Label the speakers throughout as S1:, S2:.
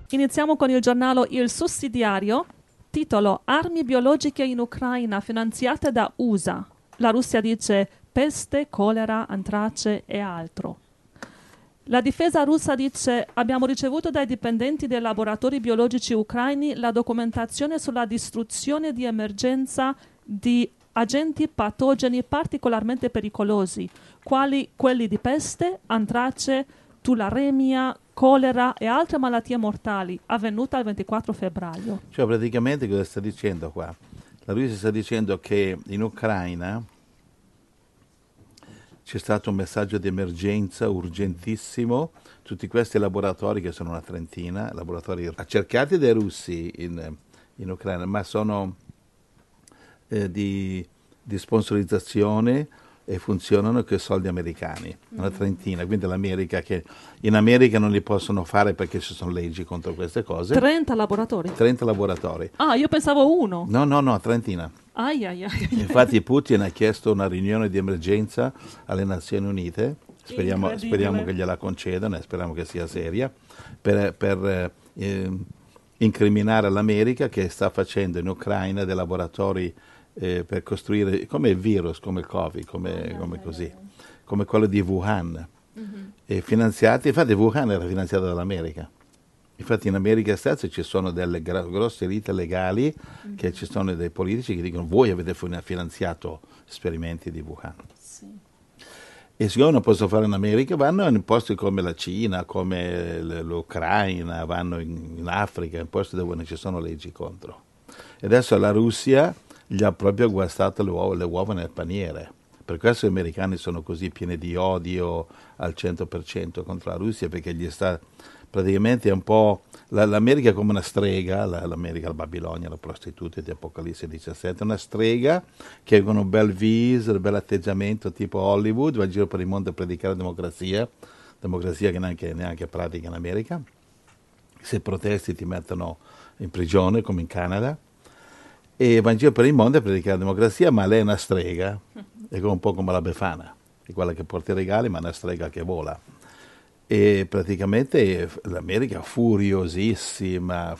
S1: Iniziamo con il giornale Il Sussidiario, titolo Armi biologiche in Ucraina finanziate da USA. La Russia dice peste, colera, antrace e altro. La difesa russa dice abbiamo ricevuto dai dipendenti dei laboratori biologici ucraini la documentazione sulla distruzione di emergenza di agenti patogeni particolarmente pericolosi, quali quelli di peste, antrace, tularemia, colera e altre malattie mortali, avvenuta il 24 febbraio.
S2: Cioè praticamente cosa sta dicendo qua? La Russia sta dicendo che in Ucraina c'è stato un messaggio di emergenza urgentissimo. Tutti questi laboratori, che sono una trentina, laboratori cercati dai russi in Ucraina, ma sono di sponsorizzazione e funzionano con soldi americani, una trentina, quindi l'America, che in America non li possono fare perché ci sono leggi contro queste cose.
S1: 30 laboratori?
S2: 30 laboratori.
S1: Ah, io pensavo uno.
S2: No, trentina. Infatti Putin ha chiesto una riunione di emergenza alle Nazioni Unite, speriamo che gliela concedano e speriamo che sia seria, per incriminare l'America che sta facendo in Ucraina dei laboratori per costruire come il virus, come il Covid, come quello di Wuhan, e finanziati. Infatti Wuhan era finanziato dall'America. Infatti in America stessa ci sono delle grosse rite legali, che ci sono dei politici che dicono voi avete finanziato esperimenti di Wuhan.
S1: Sì.
S2: E siccome non possono fare in America, vanno in posti come la Cina, come l'Ucraina, vanno in Africa, in posti dove non ci sono leggi contro. E adesso la Russia gli ha proprio guastato le uova nel paniere. Per questo gli americani sono così pieni di odio al 100% contro la Russia, perché gli sta praticamente un po' l'America è come una strega, l'America, la Babilonia, la prostituta di Apocalisse 17, una strega che con un bel viso, un bel atteggiamento tipo Hollywood, va in giro per il mondo a predicare democrazia che neanche pratica in America. Se protesti ti mettono in prigione come in Canada, e va in giro per il mondo a predicare democrazia, ma lei è una strega, è un po' come la Befana, è quella che porta i regali, ma è una strega che vola. E praticamente l'America furiosissima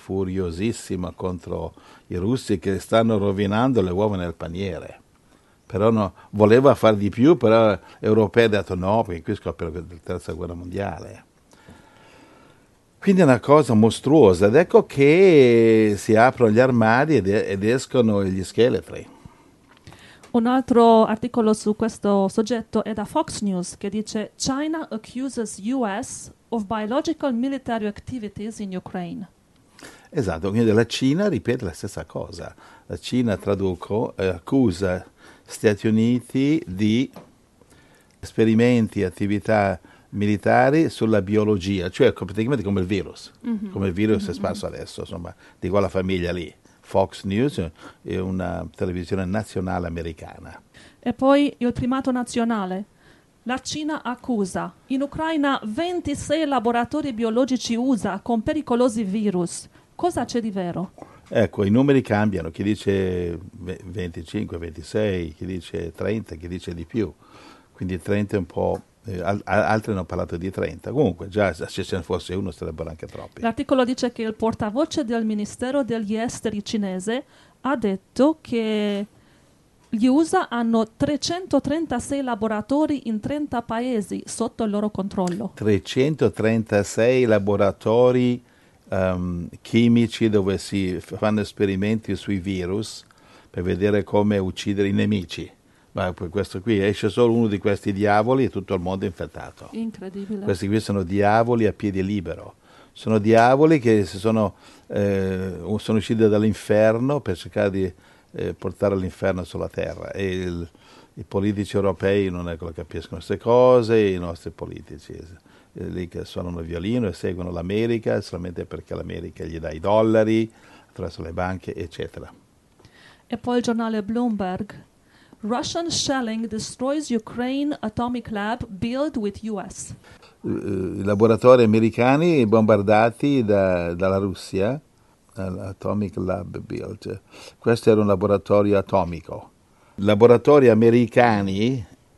S2: contro i russi che stanno rovinando le uova nel paniere. Però voleva fare di più, però gli europei hanno detto no, perché qui scoppia la terza guerra mondiale. Quindi è una cosa mostruosa, ed ecco che si aprono gli armadi ed escono gli scheletri.
S1: Un altro articolo su questo soggetto è da Fox News, che dice China accuses US of biological military activities in Ukraine.
S2: Esatto, quindi la Cina ripete la stessa cosa. La Cina, accusa Stati Uniti di esperimenti e attività militari sulla biologia, cioè praticamente come il virus, come il virus è sparso adesso, insomma, di quella famiglia lì. Fox News è una televisione nazionale americana.
S1: E poi il primato nazionale. La Cina accusa in Ucraina 26 laboratori biologici USA con pericolosi virus. Cosa c'è di vero?
S2: Ecco, i numeri cambiano, chi dice 25, 26, chi dice 30, chi dice di più. Quindi 30 è un po', altri hanno parlato di 30. Comunque già se ce ne fosse uno sarebbero anche troppi.
S1: L'articolo dice che il portavoce del Ministero degli Esteri cinese ha detto che gli USA hanno 336 laboratori in 30 paesi sotto il loro controllo.
S2: 336 laboratori chimici dove si fanno esperimenti sui virus per vedere come uccidere i nemici. Ma questo qui esce solo uno di questi diavoli e tutto il mondo è infettato.
S1: Incredibile.
S2: Questi qui sono diavoli a piede libero. Sono diavoli che sono usciti dall'inferno per cercare di portare l'inferno sulla terra. E i politici europei non è che capiscono queste cose, i nostri politici lì che suonano il violino e seguono l'America solamente perché l'America gli dà i dollari attraverso le banche, eccetera.
S1: E poi il giornale Bloomberg. Russian shelling destroys Ukraine atomic lab built with US.
S2: I laboratori americani bombardati dalla Russia, l'Atomic Lab Built. Questo era un laboratorio atomico. Laboratori americani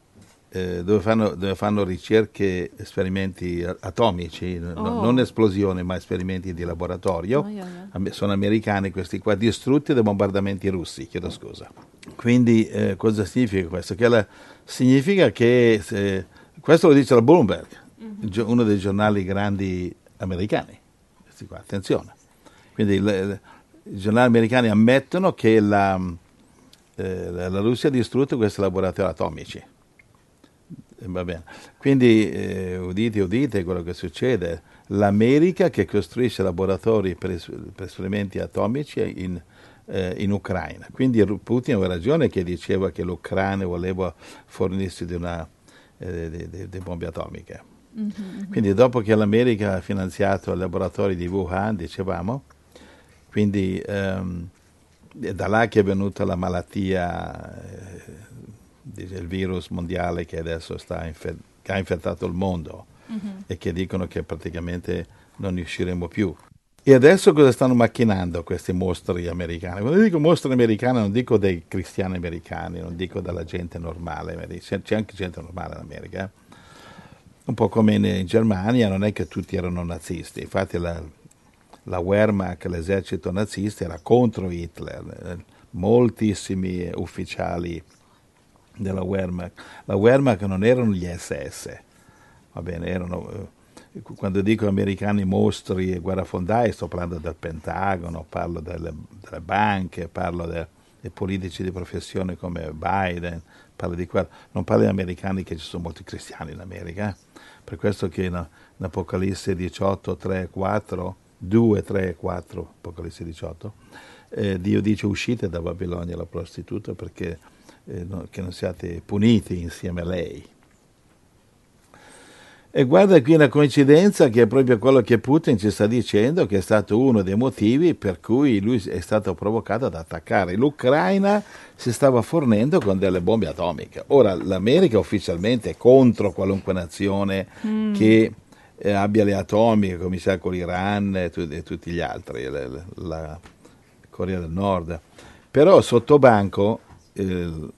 S2: dove fanno ricerche, esperimenti atomici, non esplosioni ma esperimenti di laboratorio. Sono americani questi qua, distrutti dai bombardamenti russi, chiedo scusa. Quindi cosa significa questo? Significa che, questo lo dice la Bloomberg, uno dei giornali grandi americani. Questi qua, attenzione. Quindi i giornali americani ammettono che la Russia ha distrutto questi laboratori atomici. Va bene. Quindi udite quello che succede. L'America che costruisce laboratori per esperimenti atomici in Ucraina. Quindi Putin aveva ragione che diceva che l'Ucraina voleva fornirsi di bombe atomiche. Quindi dopo che l'America ha finanziato i laboratori di Wuhan, dicevamo, quindi è da là che è venuta la malattia, il virus mondiale che adesso che ha infettato il mondo e che dicono che praticamente non ne usciremo più. E adesso cosa stanno macchinando questi mostri americani? Quando dico mostri americani non dico dei cristiani americani, non dico della gente normale, c'è anche gente normale in America. Un po' come in Germania, non è che tutti erano nazisti, infatti la Wehrmacht, l'esercito nazista, era contro Hitler, moltissimi ufficiali della Wehrmacht. La Wehrmacht non erano gli SS, va bene, erano, quando dico americani mostri e guerrafondai sto parlando del Pentagono, parlo delle banche, parlo dei politici di professione come Biden, parlo di quello. Non parlo di americani, che ci sono molti cristiani in America, per questo che in Apocalisse 18, 3 e 4, 2, 3 e 4, Apocalisse 18, Dio dice uscite da Babilonia la prostituta perché che non siate puniti insieme a lei. E guarda qui una coincidenza che è proprio quello che Putin ci sta dicendo, che è stato uno dei motivi per cui lui è stato provocato ad attaccare. L'Ucraina si stava fornendo con delle bombe atomiche. Ora l'America ufficialmente è contro qualunque nazione che abbia le atomiche, come sia con l'Iran e tutti gli altri, la Corea del Nord. Però sotto banco il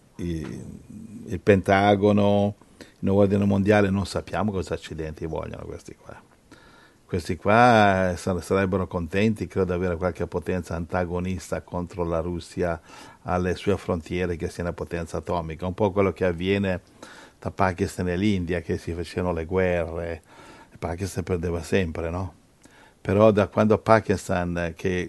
S2: Pentagono, in ordine mondiale, non sappiamo cosa accidenti vogliono questi qua. Questi qua sarebbero contenti, credo, di avere qualche potenza antagonista contro la Russia alle sue frontiere, che sia una potenza atomica. Un po' quello che avviene tra Pakistan e l'India, che si facevano le guerre. Il Pakistan perdeva sempre, no? Però da quando Pakistan, che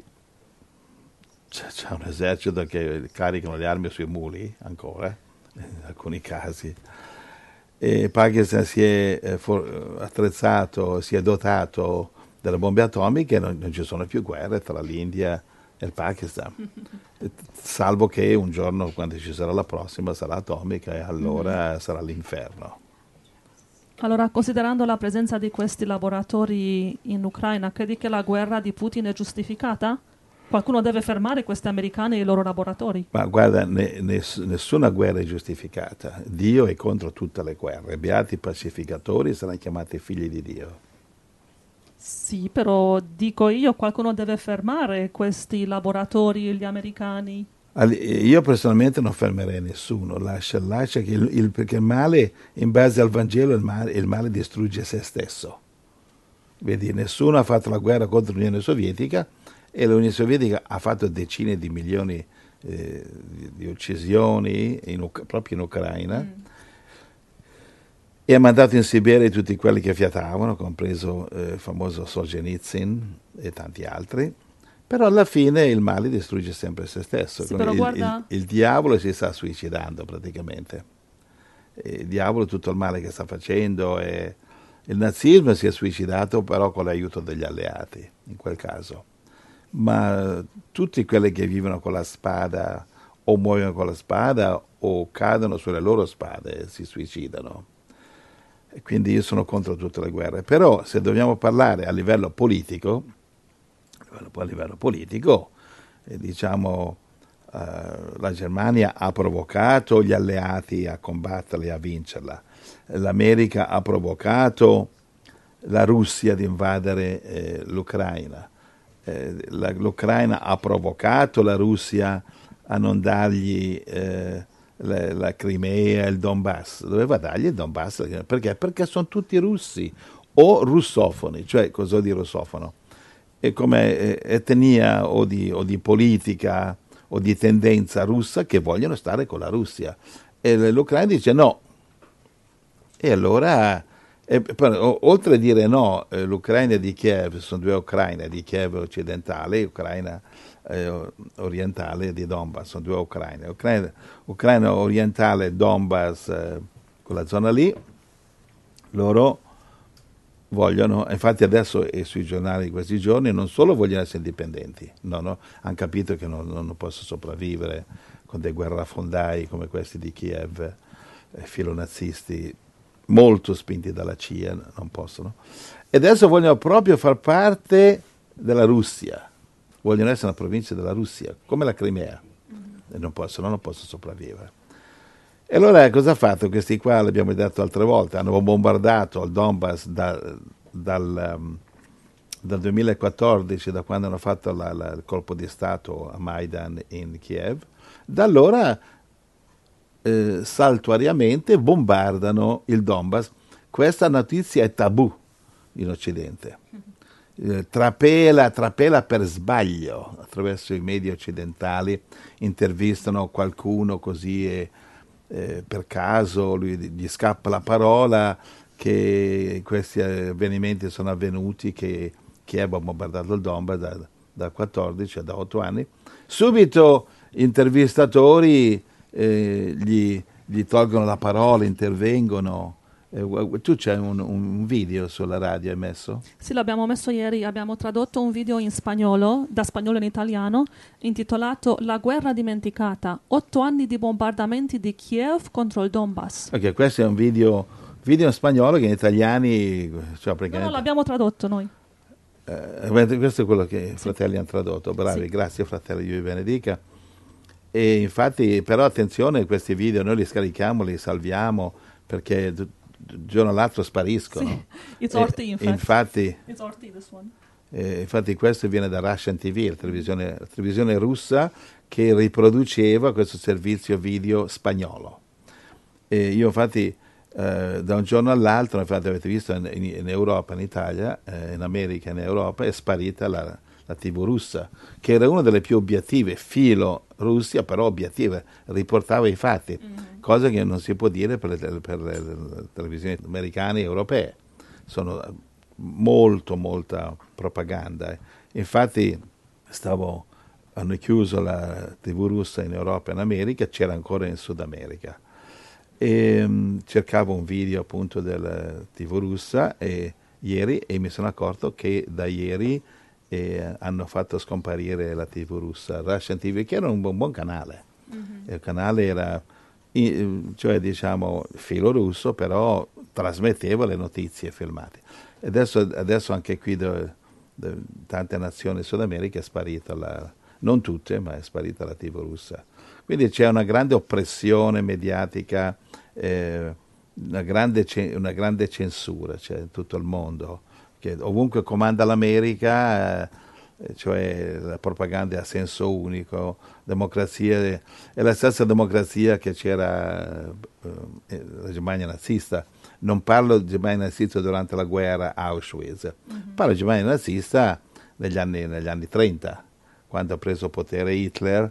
S2: c'è un esercito che caricano le armi sui muli ancora, in alcuni casi, e Pakistan si è attrezzato, si è dotato delle bombe atomiche, non ci sono più guerre tra l'India e il Pakistan, salvo che un giorno, quando ci sarà la prossima, sarà atomica e allora sarà l'inferno.
S1: Allora, considerando la presenza di questi laboratori in Ucraina, credi che la guerra di Putin è giustificata? Qualcuno deve fermare questi americani e i loro laboratori.
S2: Ma guarda, nessuna guerra è giustificata. Dio è contro tutte le guerre. Beati i pacificatori saranno chiamati figli di Dio.
S1: Sì, però dico io, qualcuno deve fermare questi laboratori, gli americani.
S2: Io personalmente non fermerei nessuno, lascia perché il male, in base al Vangelo, il male distrugge se stesso. Vedi, nessuno ha fatto la guerra contro l'Unione Sovietica, e l'Unione Sovietica ha fatto decine di milioni di uccisioni proprio in Ucraina e ha mandato in Siberia tutti quelli che fiatavano, compreso il famoso Solzhenitsyn e tanti altri. Però alla fine il male distrugge sempre se stesso.
S1: Sì, però guarda...
S2: il diavolo si sta suicidando praticamente. Il diavolo, tutto il male che sta facendo, e il nazismo si è suicidato però con l'aiuto degli alleati in quel caso. Ma tutti quelli che vivono con la spada o muoiono con la spada o cadono sulle loro spade si suicidano. E quindi io sono contro tutte le guerre. Però se dobbiamo parlare a livello politico, diciamo la Germania ha provocato gli alleati a combatterla e a vincerla. L'America ha provocato la Russia ad invadere l'Ucraina. L'Ucraina ha provocato la Russia a non dargli la Crimea, il Donbass. Doveva dargli il Donbass. Perché? Perché sono tutti russi o russofoni. Cioè, cosa vuol dire russofono? È come etnia o di politica o di tendenza russa che vogliono stare con la Russia. E l'Ucraina dice no. E allora, oltre a dire no, l'Ucraina di Kiev, sono due Ucraine, di Kiev occidentale e Ucraina orientale di Donbass, sono due Ucraine. Ucraina orientale, Donbass, quella zona lì, loro vogliono, infatti adesso è sui giornali di questi giorni, non solo vogliono essere indipendenti, no, hanno capito che non possono sopravvivere con dei guerrafondai come questi di Kiev, filonazisti, molto spinti dalla CIA, non possono. E adesso vogliono proprio far parte della Russia, vogliono essere una provincia della Russia, come la Crimea, e non possono sopravvivere. E allora cosa ha fatto? Questi qua, l'abbiamo detto altre volte, hanno bombardato il Donbass dal 2014, da quando hanno fatto il colpo di Stato a Maidan in Kiev. Da allora saltuariamente bombardano il Donbass. Questa notizia è tabù in Occidente. Trapela per sbaglio attraverso i media occidentali, intervistano qualcuno così e per caso gli scappa la parola che questi avvenimenti sono avvenuti, che Kiev ha bombardato il Donbass da 14 da 8 anni. Subito intervistatori gli tolgono la parola, intervengono. Tu c'hai un video sulla radio, hai messo?
S1: Sì, l'abbiamo messo ieri, abbiamo tradotto un video in spagnolo, da spagnolo in italiano, intitolato La guerra dimenticata, 8 anni di bombardamenti di Kiev contro il Donbass.
S2: Ok, questo è un video in spagnolo che in italiani... Cioè,
S1: No, l'abbiamo tradotto noi.
S2: Questo è quello che i fratelli hanno tradotto, bravi, sì. Grazie fratelli, Dio vi benedica. E infatti, però attenzione, questi video noi li scarichiamo, li salviamo, perché un giorno all'altro spariscono.
S1: Sì, it's RT,
S2: infatti,
S1: it's RT, this one.
S2: Infatti questo viene da Russian TV, la televisione russa che riproduceva questo servizio video spagnolo. E io infatti da un giorno all'altro, infatti avete visto in Europa, in Italia, in America, in Europa, è sparita la TV russa, che era una delle più obiettive, filo Russia, però obiettiva, riportava i fatti, cosa che non si può dire per le televisioni americane e europee. Sono molta propaganda. Infatti hanno chiuso la TV russa in Europa e in America, c'era ancora in Sud America. E cercavo un video appunto della TV russa ieri e mi sono accorto che da ieri hanno fatto scomparire la TV russa, Russian TV, che era un buon canale. Il canale era, cioè diciamo, filo russo, però trasmetteva le notizie filmate. E adesso anche qui tante nazioni Sud America è sparita, non tutte, ma è sparita la TV russa. Quindi c'è una grande oppressione mediatica, una grande censura, cioè, in tutto il mondo, che ovunque comanda l'America, cioè la propaganda è a senso unico, democrazia è la stessa democrazia che c'era la Germania nazista. Non parlo di Germania nazista durante la guerra Auschwitz, parlo di Germania nazista negli anni 30, quando ha preso potere Hitler.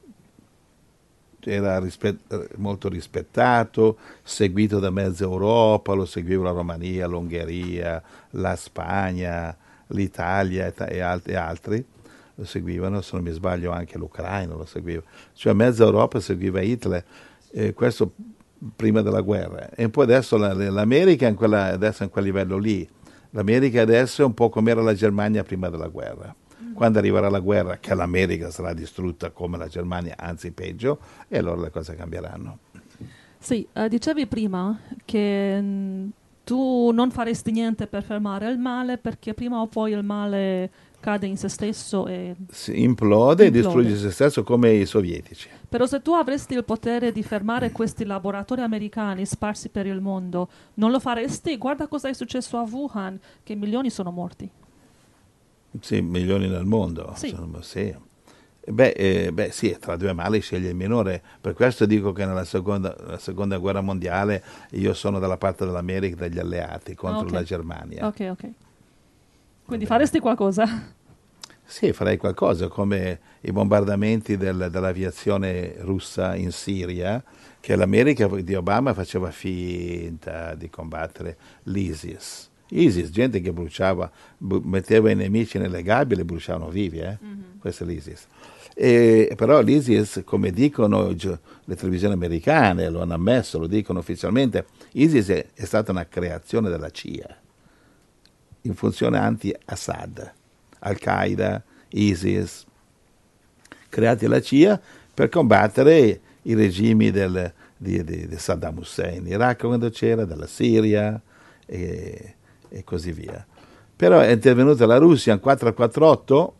S2: Era molto rispettato, seguito da mezza Europa, lo seguiva la Romania, l'Ungheria, la Spagna, l'Italia e altri lo seguivano, se non mi sbaglio anche l'Ucraina lo seguiva, cioè mezza Europa seguiva Hitler, questo prima della guerra. E poi adesso l'America adesso è in quel livello lì, l'America adesso è un po' come era la Germania prima della guerra. Quando arriverà la guerra, che l'America sarà distrutta come la Germania, anzi peggio, e allora le cose cambieranno.
S1: Sì, dicevi prima che tu non faresti niente per fermare il male, perché prima o poi il male cade in se stesso e
S2: implode e distrugge se stesso come i sovietici.
S1: Però se tu avresti il potere di fermare questi laboratori americani sparsi per il mondo, non lo faresti? Guarda cosa è successo a Wuhan, che milioni sono morti.
S2: Sì, milioni nel mondo.
S1: Sì.
S2: Sì. Beh, sì, tra due mali sceglie il minore. Per questo dico che nella seconda guerra mondiale io sono dalla parte dell'America, degli alleati, contro
S1: Ok.
S2: la Germania.
S1: Ok. Quindi
S2: bene.
S1: faresti qualcosa?
S2: Sì, farei qualcosa come i bombardamenti dell'aviazione russa in Siria, che l'America di Obama faceva finta di combattere l'ISIS. ISIS, gente che bruciava, metteva i nemici nelle gabbie e li bruciavano vivi, questo è l'ISIS. Però l'ISIS, come dicono le televisioni americane, lo hanno ammesso, lo dicono ufficialmente, ISIS è stata una creazione della CIA, in funzione anti-Assad. Al-Qaeda, ISIS, creati dalla CIA per combattere i regimi di Saddam Hussein, in Iraq quando c'era, della Siria e così via. Però è intervenuta la Russia in 448,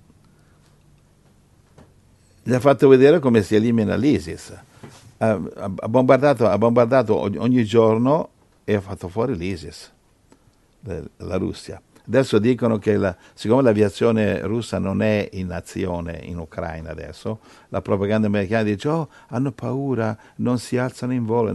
S2: gli ha fatto vedere come si elimina l'ISIS. Ha bombardato ogni giorno e ha fatto fuori l'ISIS, la Russia. Adesso dicono che siccome l'aviazione russa non è in azione in Ucraina adesso, la propaganda americana dice hanno paura, non si alzano in volo.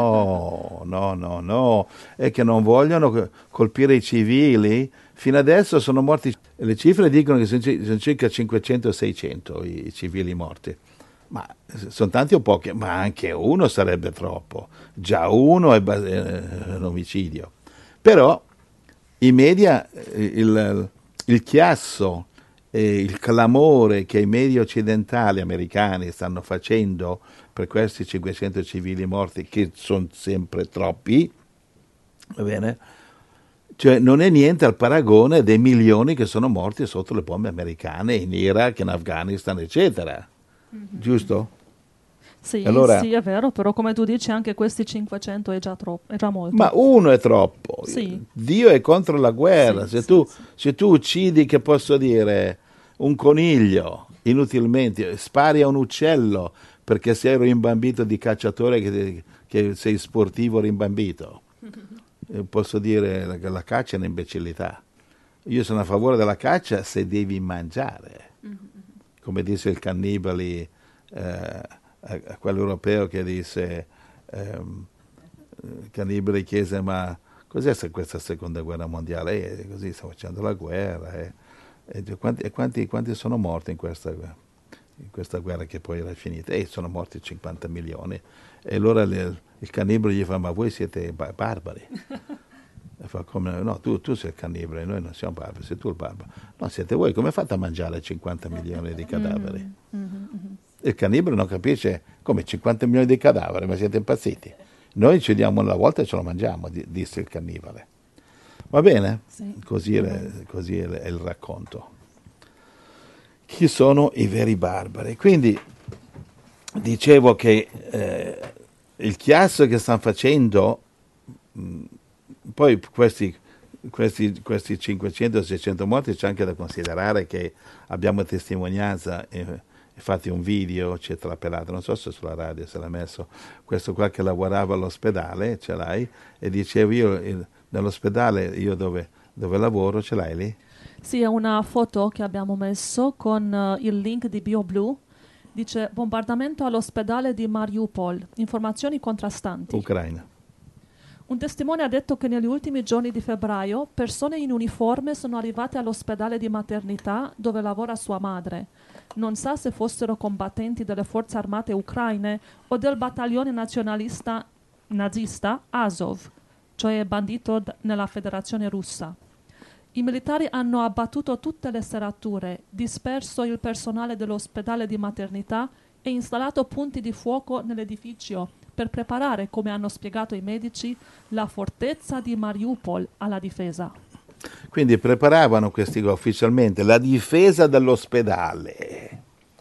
S2: No, è che non vogliono colpire i civili. Fino adesso sono morti, le cifre dicono che sono circa 500-600 i civili morti. Ma sono tanti o pochi? Ma anche uno sarebbe troppo. Già uno è un omicidio. Però i media, il chiasso e il clamore che i media occidentali americani stanno facendo per questi 500 civili morti, che sono sempre troppi, va bene? Cioè non è niente al paragone dei milioni che sono morti sotto le bombe americane in Iraq, in Afghanistan, eccetera. Giusto?
S1: Sì,
S2: Allora,
S1: sì, è vero, però come tu dici anche questi 500 è già troppo, è già molto.
S2: ma uno è troppo.
S1: Sì.
S2: Dio è contro la guerra.
S1: Sì,
S2: Se tu uccidi, che posso dire, un coniglio inutilmente, spari a un uccello perché sei rimbambito di cacciatore, che sei sportivo rimbambito. Posso dire che la caccia è un'imbecillità. Io sono a favore della caccia se devi mangiare. Come disse il Cannibali a quello europeo che disse, Cannibali chiese ma cos'è questa seconda guerra mondiale? Così stiamo facendo la guerra. Quanti sono morti in questa guerra che poi era finita? Sono morti 50 milioni. E allora il Cannibale gli fa ma voi siete barbari. E fa come, no, tu sei il cannibale, noi non siamo barbari, sei tu il barbaro. No, siete voi, come fate a mangiare 50 milioni di cadaveri? Il cannibale non capisce come 50 milioni di cadaveri, ma siete impazziti. Noi ci diamo una volta e ce lo mangiamo, disse il cannibale. Va bene?
S1: Sì.
S2: Così è il racconto. Chi sono i veri barbari? Quindi dicevo che il chiasso che stanno facendo, poi questi 500-600 morti, c'è anche da considerare che abbiamo testimonianza, infatti un video c'è trapelato, non so se sulla radio se l'ha messo, questo qua che lavorava all'ospedale, ce l'hai, e dicevo io nell'ospedale, io dove lavoro, ce l'hai lì?
S1: Sì, è una foto che abbiamo messo con il link di BioBlue. Dice bombardamento all'ospedale di Mariupol, informazioni contrastanti.
S2: Ucraina.
S1: Un testimone ha detto che negli ultimi giorni di febbraio persone in uniforme sono arrivate all'ospedale di maternità dove lavora sua madre. Non sa se fossero combattenti delle forze armate ucraine o del battaglione nazionalista nazista Azov, cioè bandito nella Federazione Russa. I militari hanno abbattuto tutte le serrature, disperso il personale dell'ospedale di maternità e installato punti di fuoco nell'edificio per preparare, come hanno spiegato i medici, la fortezza di Mariupol alla difesa.
S2: Quindi preparavano ufficialmente la difesa dell'ospedale.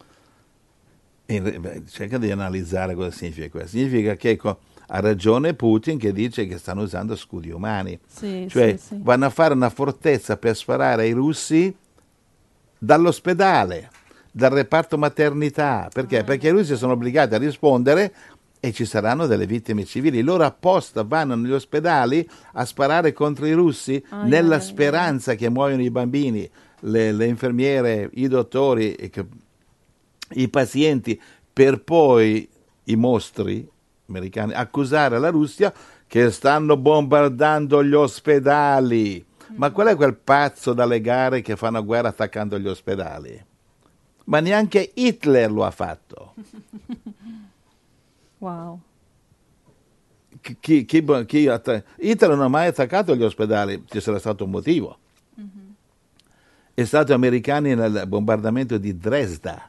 S2: Cerca di analizzare cosa significa questo. Significa che ha ragione Putin che dice che stanno usando scudi umani.
S1: Sì,
S2: cioè
S1: sì.
S2: vanno a fare una fortezza per sparare ai russi dall'ospedale, dal reparto maternità. Perché? Perché i russi sono obbligati a rispondere e ci saranno delle vittime civili. Loro apposta vanno negli ospedali a sparare contro i russi nella speranza che muoiono i bambini, le infermiere, i dottori i pazienti, per poi i mostri americani accusare la Russia che stanno bombardando gli ospedali. Ma qual è quel pazzo da legare che fa una guerra attaccando gli ospedali? Ma neanche Hitler lo ha fatto.
S1: Wow.
S2: Hitler non ha mai attaccato gli ospedali, ci sarà stato un motivo. È stato americani nel bombardamento di Dresden,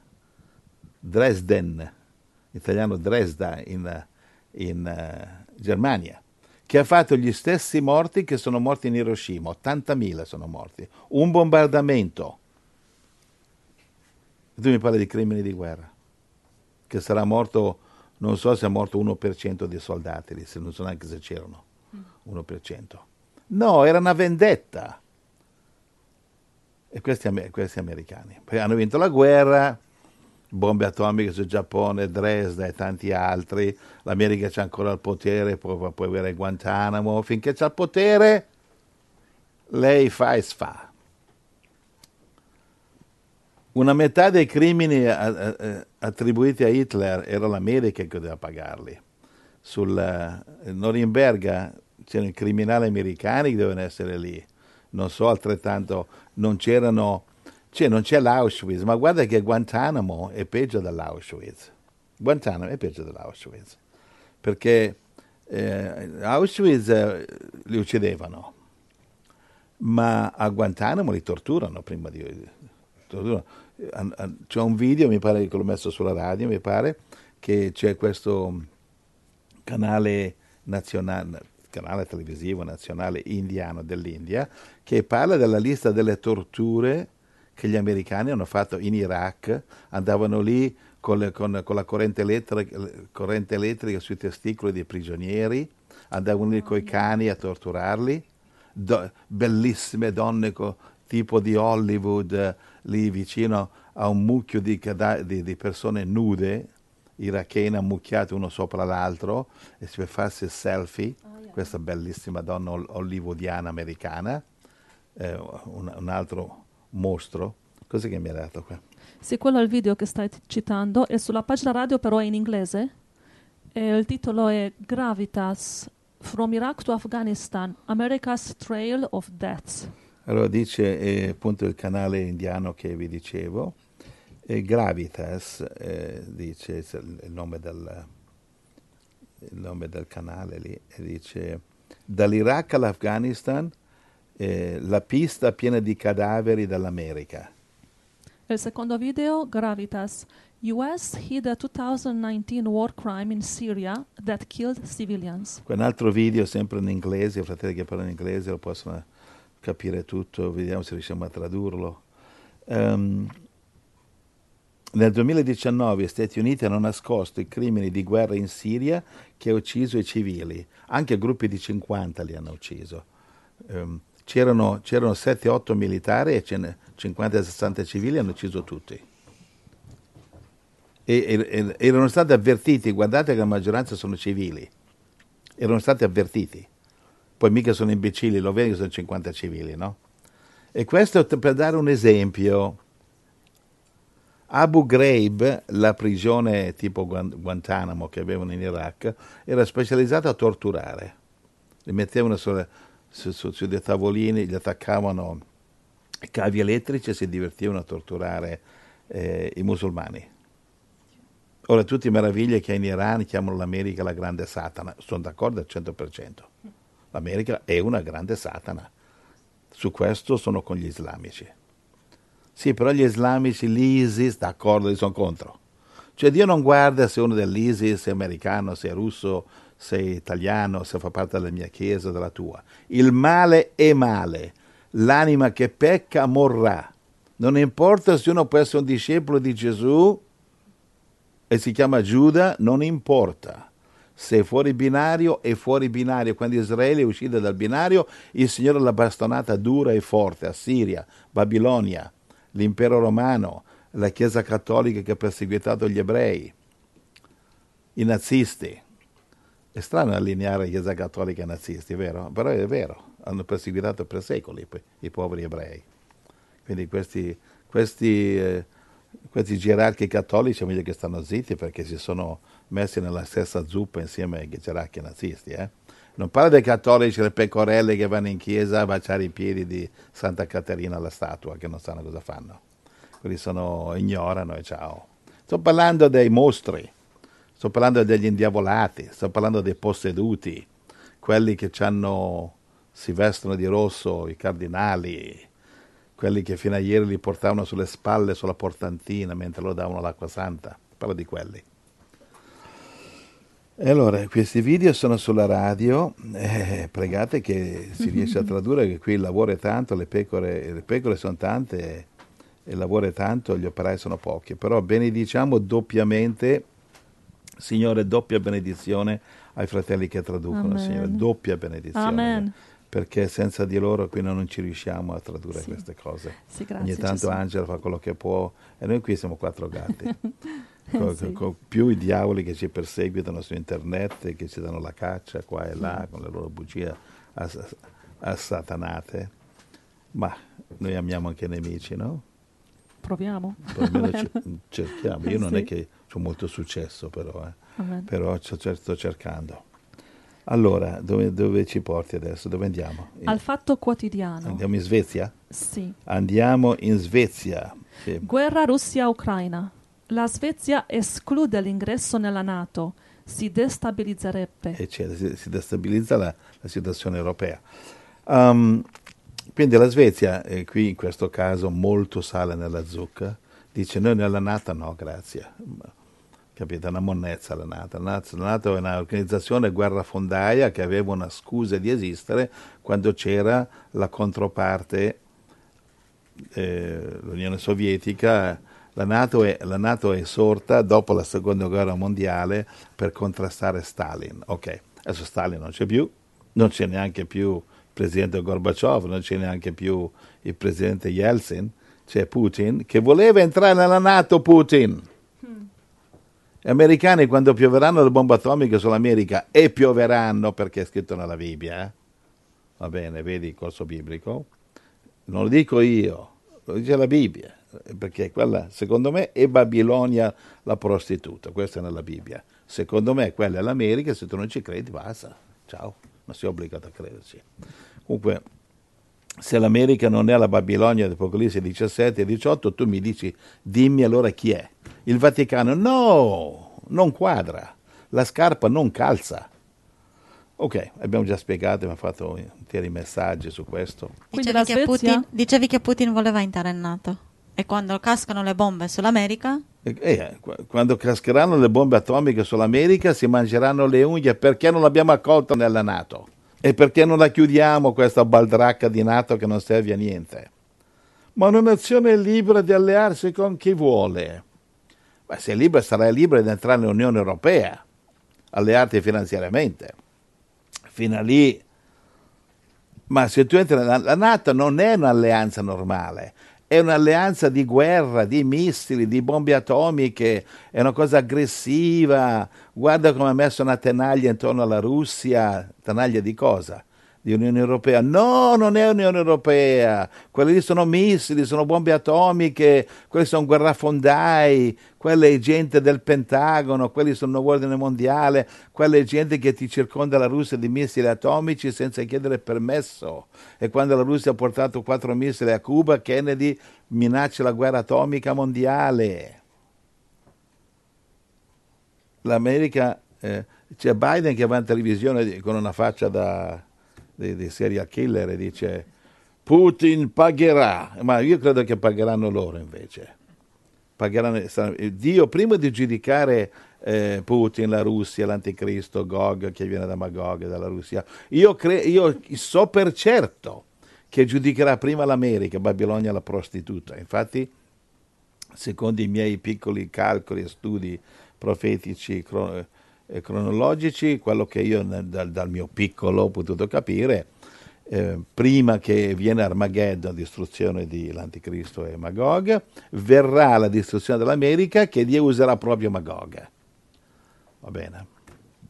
S2: italiano Dresda in Germania, che ha fatto gli stessi morti che sono morti in Hiroshima, 80.000 sono morti. Un bombardamento. Tu mi parli di crimini di guerra, che sarà morto, non so se è morto 1% dei soldati, se non so neanche se c'erano 1%. No, era una vendetta. E questi americani. Poi hanno vinto la guerra, bombe atomiche sul Giappone, Dresda e tanti altri. L'America c'ha ancora il potere, può avere Guantanamo. Finché c'ha il potere, lei fa e sfa. Una metà dei crimini attribuiti a Hitler era l'America che doveva pagarli. Sul Norimberga c'erano i criminali americani che dovevano essere lì. Non so, altrettanto non c'erano, cioè non c'è l'Auschwitz, ma guarda che Guantanamo è peggio dell'Auschwitz. Guantanamo è peggio dell'Auschwitz, perché Auschwitz li uccidevano, ma a Guantanamo li torturano prima di... C'è un video, mi pare che l'ho messo sulla radio, mi pare, che c'è questo canale nazionale, canale televisivo nazionale indiano dell'India, che parla della lista delle torture che gli americani hanno fatto in Iraq. Andavano lì con la corrente elettrica sui testicoli dei prigionieri, andavano lì con i cani a torturarli, bellissime donne tipo di Hollywood, lì vicino a un mucchio di persone nude, irachene ammucchiate uno sopra l'altro, e si per farsi il selfie. Questa bellissima donna hollywoodiana americana, un altro mostro. Cos'è che mi ha dato qua?
S1: Sì, quello è il video che stai citando, è sulla pagina radio però è in inglese. E il titolo è Gravitas, From Iraq to Afghanistan, America's Trail of Deaths.
S2: Allora dice appunto il canale indiano che vi dicevo, Gravitas, dice il nome del canale lì, e dice dall'Iraq all'Afghanistan la pista piena di cadaveri dall'America.
S1: Il secondo video, Gravitas, US hid a 2019 war crime in Syria that killed civilians.
S2: Un altro video sempre in inglese, i fratelli che parlano inglese lo possono capire tutto, vediamo se riusciamo a tradurlo. Nel 2019 gli Stati Uniti hanno nascosto i crimini di guerra in Siria che ha ucciso i civili, anche gruppi di 50 li hanno ucciso. C'erano 7-8 militari e 50-60 civili, hanno ucciso tutti. E erano stati avvertiti, guardate che la maggioranza sono civili, erano stati avvertiti. Poi mica sono imbecilli, lo vedi che sono 50 civili, no? E questo per dare un esempio. Abu Ghraib, la prigione tipo Guantanamo che avevano in Iraq, era specializzata a torturare. Li mettevano su dei tavolini, gli attaccavano cavi elettrici e si divertivano a torturare i musulmani. Ora tutti meraviglie che in Iran chiamano l'America la grande Satana. Sono d'accordo al 100%. L'America è una grande Satana. Su questo sono con gli islamici. Sì, però gli islamici, l'ISIS, d'accordo, li sono contro. Cioè Dio non guarda se uno dell'ISIS è americano, se è russo, se è italiano, se fa parte della mia chiesa o della tua. Il male è male. L'anima che pecca morrà. Non importa se uno può essere un discepolo di Gesù e si chiama Giuda, non importa. Se è fuori binario, è fuori binario. Quando Israele è uscita dal binario, il Signore l'ha bastonata dura e forte. Assiria, Babilonia, l'impero romano, la Chiesa cattolica che ha perseguitato gli ebrei, i nazisti. È strano allineare la Chiesa cattolica ai nazisti, vero? Però è vero, hanno perseguitato per secoli i poveri ebrei. Quindi questi Questi gerarchi cattolici è meglio che stanno zitti perché si sono messi nella stessa zuppa insieme ai gerarchi nazisti. Non parlo dei cattolici, le pecorelle che vanno in chiesa a baciare i piedi di Santa Caterina, la statua, che non sanno cosa fanno. Quelli ignorano e ciao. Sto parlando dei mostri, sto parlando degli indiavolati, sto parlando dei posseduti, quelli che si vestono di rosso, i cardinali, quelli che fino a ieri li portavano sulle spalle sulla portantina mentre loro davano l'acqua santa. Parlo di quelli. E allora, questi video sono sulla radio, pregate che si riesca a tradurre, che qui il lavoro è tanto, le pecore sono tante, e il lavoro è tanto, gli operai sono pochi, però benediciamo doppiamente, Signore, doppia benedizione ai fratelli che traducono,
S1: Amen.
S2: Signore, doppia benedizione.
S1: Amen.
S2: Perché senza di loro qui non ci riusciamo a tradurre
S1: Sì.
S2: queste cose.
S1: Sì, grazie,
S2: Ogni tanto
S1: Gesù.
S2: Angela fa quello che può e noi qui siamo quattro gatti.
S1: Sì.
S2: Più i diavoli che ci perseguitano su internet, che ci danno la caccia qua e là con le loro bugie assatanate. Ma noi amiamo anche i nemici, no?
S1: Proviamo.
S2: Almeno cerchiamo. Io non è
S1: Sì.
S2: che ho molto successo
S1: Amen.
S2: però sto cercando. Allora, dove ci porti adesso? Dove andiamo?
S1: Al Fatto Quotidiano.
S2: Andiamo in Svezia?
S1: Sì.
S2: Andiamo in Svezia. Sì.
S1: Guerra Russia-Ucraina. La Svezia esclude l'ingresso nella NATO. Si destabilizzerebbe.
S2: E si destabilizza la situazione europea. Quindi la Svezia, qui in questo caso molto sale nella zucca, dice noi nella NATO no, grazie. Capite? È una monnezza la NATO. La NATO è un'organizzazione guerrafondaia che aveva una scusa di esistere quando c'era la controparte, l'Unione Sovietica. La NATO è sorta dopo la Seconda Guerra Mondiale per contrastare Stalin. Ok, adesso Stalin non c'è più, non c'è neanche più il presidente Gorbaciov, non c'è neanche più il presidente Yeltsin, c'è Putin che voleva entrare nella NATO. Putin. Gli americani quando pioveranno le bombe atomiche sull'America, e pioveranno perché è scritto nella Bibbia, va bene, vedi il corso biblico, non lo dico io, lo dice la Bibbia, perché quella secondo me è Babilonia la prostituta, questa è nella Bibbia, secondo me quella è l'America, se tu non ci credi basta, ciao, non sei obbligato a crederci. Comunque, se l'America non è la Babilonia di Apocalisse 17 e 18, tu mi dici, dimmi allora chi è. Il Vaticano, no, non quadra, la scarpa non calza. Ok, abbiamo già spiegato, abbiamo fatto interi messaggi su questo.
S1: Quindi la
S3: Dicevi che Putin voleva entrare in NATO. E quando cascano le bombe sull'America?
S2: Quando cascheranno le bombe atomiche sull'America si mangeranno le unghie perché non l'abbiamo accolta nella NATO. E perché non la chiudiamo questa baldracca di NATO che non serve a niente? Ma una nazione è libera di allearsi con chi vuole. Ma se è libera, sarai libera di entrare nell'Unione Europea, allearti finanziariamente. Fino a lì. Ma se tu entri la NATO non è un'alleanza normale, è un'alleanza di guerra, di missili, di bombe atomiche, è una cosa aggressiva. Guarda come ha messo una tenaglia intorno alla Russia. Tenaglia di cosa? Di Unione Europea? No, non è Unione Europea. Quelli lì sono missili, sono bombe atomiche, quelli sono guerrafondai, quella è gente del Pentagono, quelli sono il nuovo ordine mondiale, quella è gente che ti circonda la Russia di missili atomici senza chiedere permesso. E quando la Russia ha portato 4 missili a Cuba, Kennedy minaccia la guerra atomica mondiale. L'America, c'è Biden che va in televisione con una faccia di serial killer e dice Putin pagherà, ma io credo che pagheranno loro invece. Dio prima di giudicare Putin, la Russia, l'anticristo, Gog che viene da Magog, dalla Russia, io so per certo che giudicherà prima l'America, Babilonia la prostituta. Infatti, secondo i miei piccoli calcoli e studi profetici cronologici, quello che io dal mio piccolo ho potuto capire, prima che viene Armageddon, distruzione dell'anticristo e Magog, verrà la distruzione dell'America che Dio userà proprio Magog. Va bene?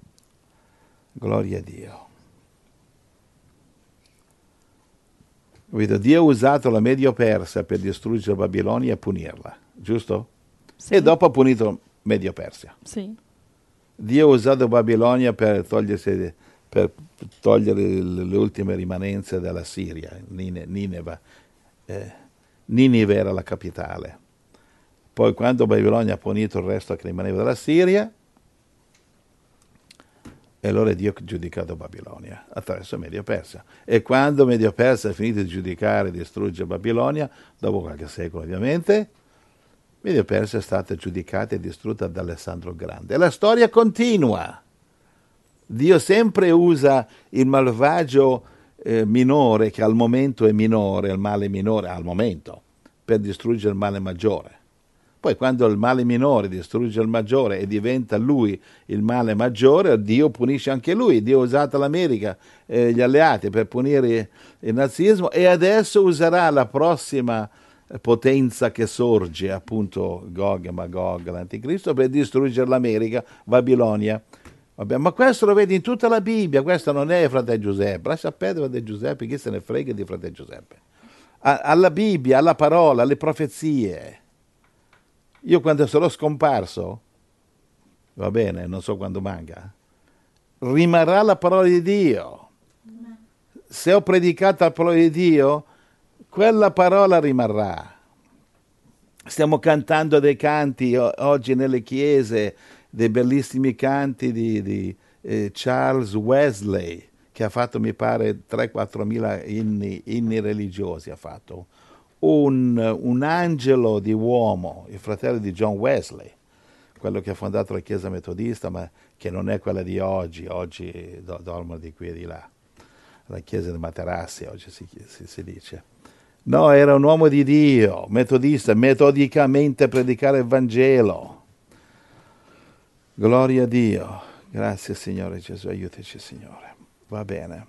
S2: Gloria a Dio. Capito? Dio ha usato la Medio Persia per distruggere Babilonia e punirla, giusto?
S1: Sì.
S2: E dopo ha punito Medio Persia.
S1: Sì.
S2: Dio ha usato Babilonia per togliere le ultime rimanenze della Siria, Nineve. Ninive era la capitale. Poi quando Babilonia ha punito il resto che rimaneva della Siria, e allora Dio ha giudicato Babilonia attraverso Medio Persia. E quando Medio Persia ha finito di giudicare e distruggere Babilonia, dopo qualche secolo ovviamente, Medio Persia è stata giudicata e distrutta da Alessandro il Grande. E la storia continua. Dio sempre usa il malvagio minore, che al momento è minore, il male minore al momento, per distruggere il male maggiore. Poi quando il male minore distrugge il maggiore e diventa lui il male maggiore, Dio punisce anche lui. Dio ha usato l'America, gli alleati, per punire il nazismo, e adesso userà la prossima potenza che sorge, appunto Gog e Magog, l'anticristo, per distruggere l'America, Babilonia. Vabbè, ma questo lo vedi in tutta la Bibbia, questo non è Fratello Giuseppe, lascia perdere Fratello Giuseppe, chi se ne frega di Fratello Giuseppe. Alla Bibbia, alla parola, alle profezie. Io quando sarò scomparso, va bene, non so quando manca, rimarrà la parola di Dio. Se ho predicato la parola di Dio, quella parola rimarrà. Stiamo cantando dei canti oggi nelle chiese, dei bellissimi canti di Charles Wesley, che ha fatto, mi pare, 3-4 mila inni religiosi ha fatto. Un angelo di uomo, il fratello di John Wesley, quello che ha fondato la Chiesa Metodista, ma che non è quella di oggi dormono di qui e di là, la Chiesa di Materassi oggi si dice. No, era un uomo di Dio, metodista, metodicamente predicare il Vangelo. Gloria a Dio, grazie Signore Gesù, aiutaci Signore. Va bene.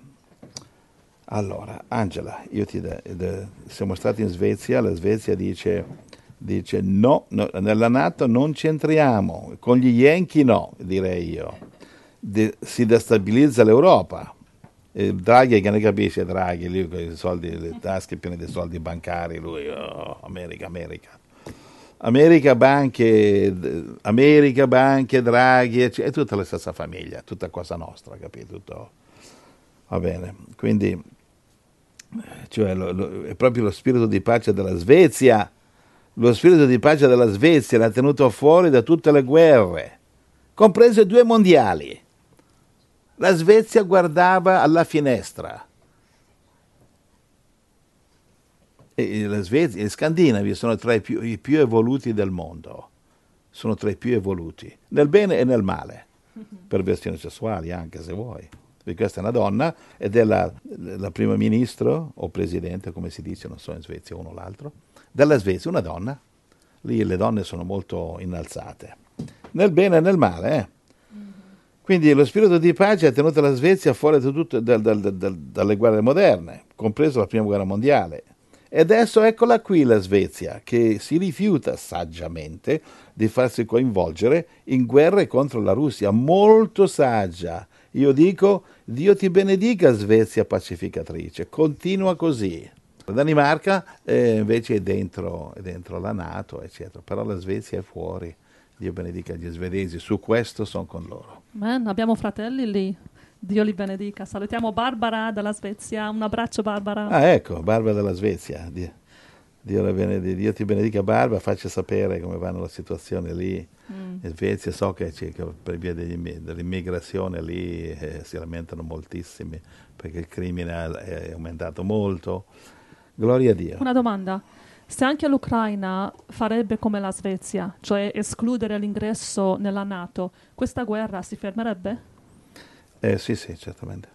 S2: Allora, Angela, siamo stati in Svezia, la Svezia dice no, nella NATO non ci entriamo, con gli Yankee no, direi io. Si destabilizza l'Europa. Draghi, che ne capisce Draghi, lui con i soldi, le tasche piene di soldi bancari, lui, America. America, banche, Draghi, è tutta la stessa famiglia, tutta cosa nostra, capito? Tutto. Va bene, quindi è proprio lo spirito di pace della Svezia. Lo spirito di pace della Svezia l'ha tenuto fuori da tutte le guerre, comprese 2 mondiali. La Svezia guardava alla finestra. E la Svezia, gli scandinavi sono tra i più evoluti del mondo. Sono tra i più evoluti, nel bene e nel male, per versioni sessuali anche, se vuoi. Perché questa è una donna ed è la prima ministro o presidente, come si dice, non so in Svezia uno o l'altro, della Svezia, una donna. Lì le donne sono molto innalzate, nel bene e nel male. Quindi lo spirito di pace ha tenuto la Svezia fuori dalle guerre moderne, compreso la prima guerra mondiale. E adesso eccola qui la Svezia, che si rifiuta saggiamente di farsi coinvolgere in guerre contro la Russia, molto saggia. Io dico, Dio ti benedica Svezia pacificatrice, continua così. La Danimarca invece è dentro la NATO, eccetera, però la Svezia è fuori. Dio benedica gli svedesi, su questo sono con loro.
S1: Amen. Abbiamo fratelli lì, Dio li benedica. Salutiamo Barbara dalla Svezia, un abbraccio Barbara.
S2: Ah, ecco, Barbara dalla Svezia. Dio ti benedica Barbara, faccia sapere come vanno la situazione lì. In Svezia so che per via dell'immigrazione lì si lamentano moltissimi, perché il crimine è aumentato molto. Gloria a Dio.
S1: Una domanda. Se anche l'Ucraina farebbe come la Svezia, cioè escludere l'ingresso nella NATO, questa guerra si fermerebbe?
S2: Sì, certamente.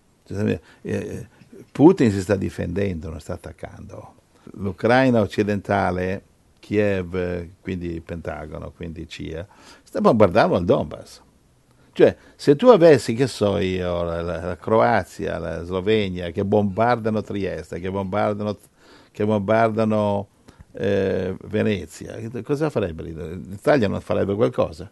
S2: Putin si sta difendendo, non sta attaccando. L'Ucraina occidentale, Kiev, quindi il Pentagono, quindi CIA, sta bombardando il Donbass. Cioè, se tu avessi, che so io, la Croazia, la Slovenia, che bombardano Trieste, che bombardano Venezia, cosa farebbe? L'Italia non farebbe qualcosa?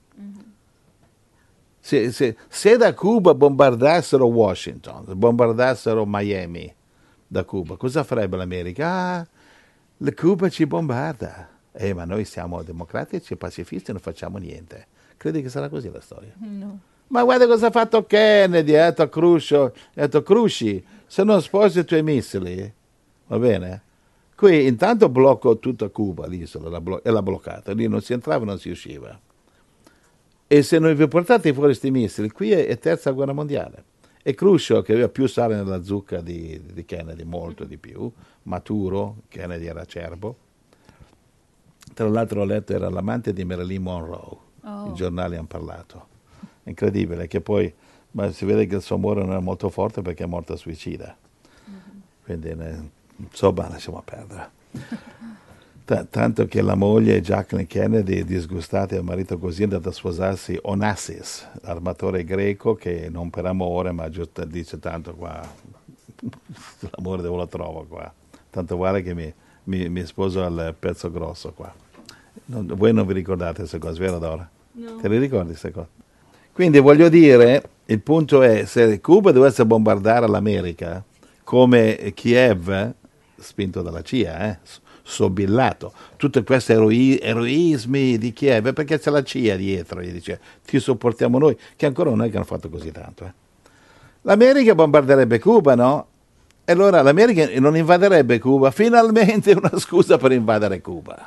S2: Se da Cuba bombardassero Washington, bombardassero Miami, da Cuba. Cosa farebbe l'America? Ah, la Cuba ci bombarda. Ma noi siamo democratici e pacifisti e non facciamo niente. Credi che sarà così la storia?
S1: No.
S2: Ma guarda cosa ha fatto Kennedy, ha detto a Khrushchev, se non sposi i tuoi missili, va bene? Qui intanto blocco tutta Cuba, l'isola, e l'ha bloccata, lì non si entrava e non si usciva. E se non vi portate fuori questi missili, qui è terza guerra mondiale. E Khrushchev, che aveva più sale nella zucca di Kennedy, molto di più, maturo, Kennedy era acerbo. Tra l'altro ho letto, era l'amante di Marilyn Monroe, i giornali hanno parlato. Incredibile, che poi ma si vede che il suo amore non era molto forte perché è morta suicida. Quindi, insomma, lasciamo perdere. Tanto che la moglie, Jacqueline Kennedy, disgustata del marito così, è andata a sposarsi Onassis, l'armatore greco che non per amore, ma giusto dice tanto qua, l'amore dove lo trovo qua. Tanto vale che mi sposo al pezzo grosso qua. Voi non vi ricordate queste cose, vero Dora?
S1: No.
S2: Te le ricordi queste cose? Quindi voglio dire, il punto è, se Cuba dovesse bombardare l'America, come Kiev, spinto dalla CIA, sobillato, tutti questi eroismi di Kiev, perché c'è la CIA dietro, gli dice, ti sopportiamo noi, che ancora non è che hanno fatto così tanto. L'America bombarderebbe Cuba, no? E allora l'America non invaderebbe Cuba, finalmente una scusa per invadere Cuba.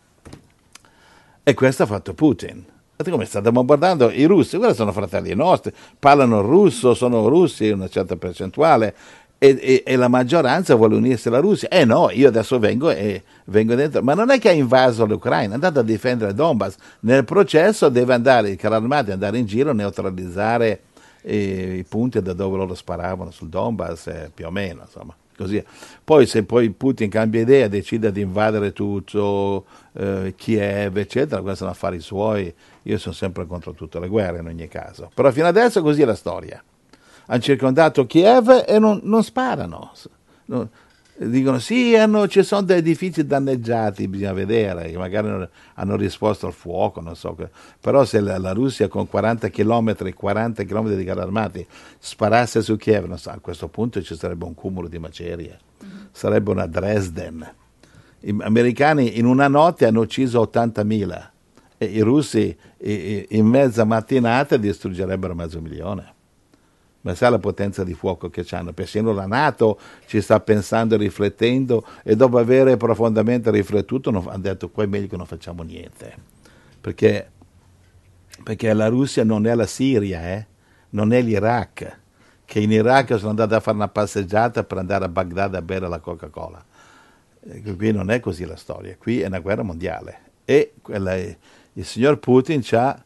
S2: E questo ha fatto Putin. Come state bombardando i russi? Quelli sono fratelli nostri, parlano russo, sono russi una certa percentuale e la maggioranza vuole unirsi alla Russia. No, io adesso vengo dentro. Ma non è che ha invaso l'Ucraina, è andato a difendere Donbass. Nel processo deve andare, i carri armati, andare in giro a neutralizzare i punti da dove loro sparavano sul Donbass, più o meno, insomma. Così. Poi se poi Putin cambia idea, decide di invadere tutto, Kiev, eccetera, questi sono affari suoi. Io sono sempre contro tutte le guerre in ogni caso. Però fino adesso così è la storia. Hanno circondato Kiev e non sparano. Dicono sì, ci sono dei edifici danneggiati, bisogna vedere, che magari hanno risposto al fuoco, non so. Però se la Russia con 40 km di carri armati sparasse su Kiev, non so, a questo punto ci sarebbe un cumulo di macerie, sarebbe una Dresden. I americani in una notte hanno ucciso 80.000 e i russi in mezza mattinata distruggerebbero 500.000. Ma sai la potenza di fuoco che hanno? Persino la NATO ci sta pensando e riflettendo e dopo aver profondamente riflettuto hanno detto qua è meglio che non facciamo niente. Perché la Russia non è la Siria, non è l'Iraq, che in Iraq sono andato a fare una passeggiata per andare a Baghdad a bere la Coca-Cola. Qui non è così la storia, qui è una guerra mondiale. E il signor Putin ha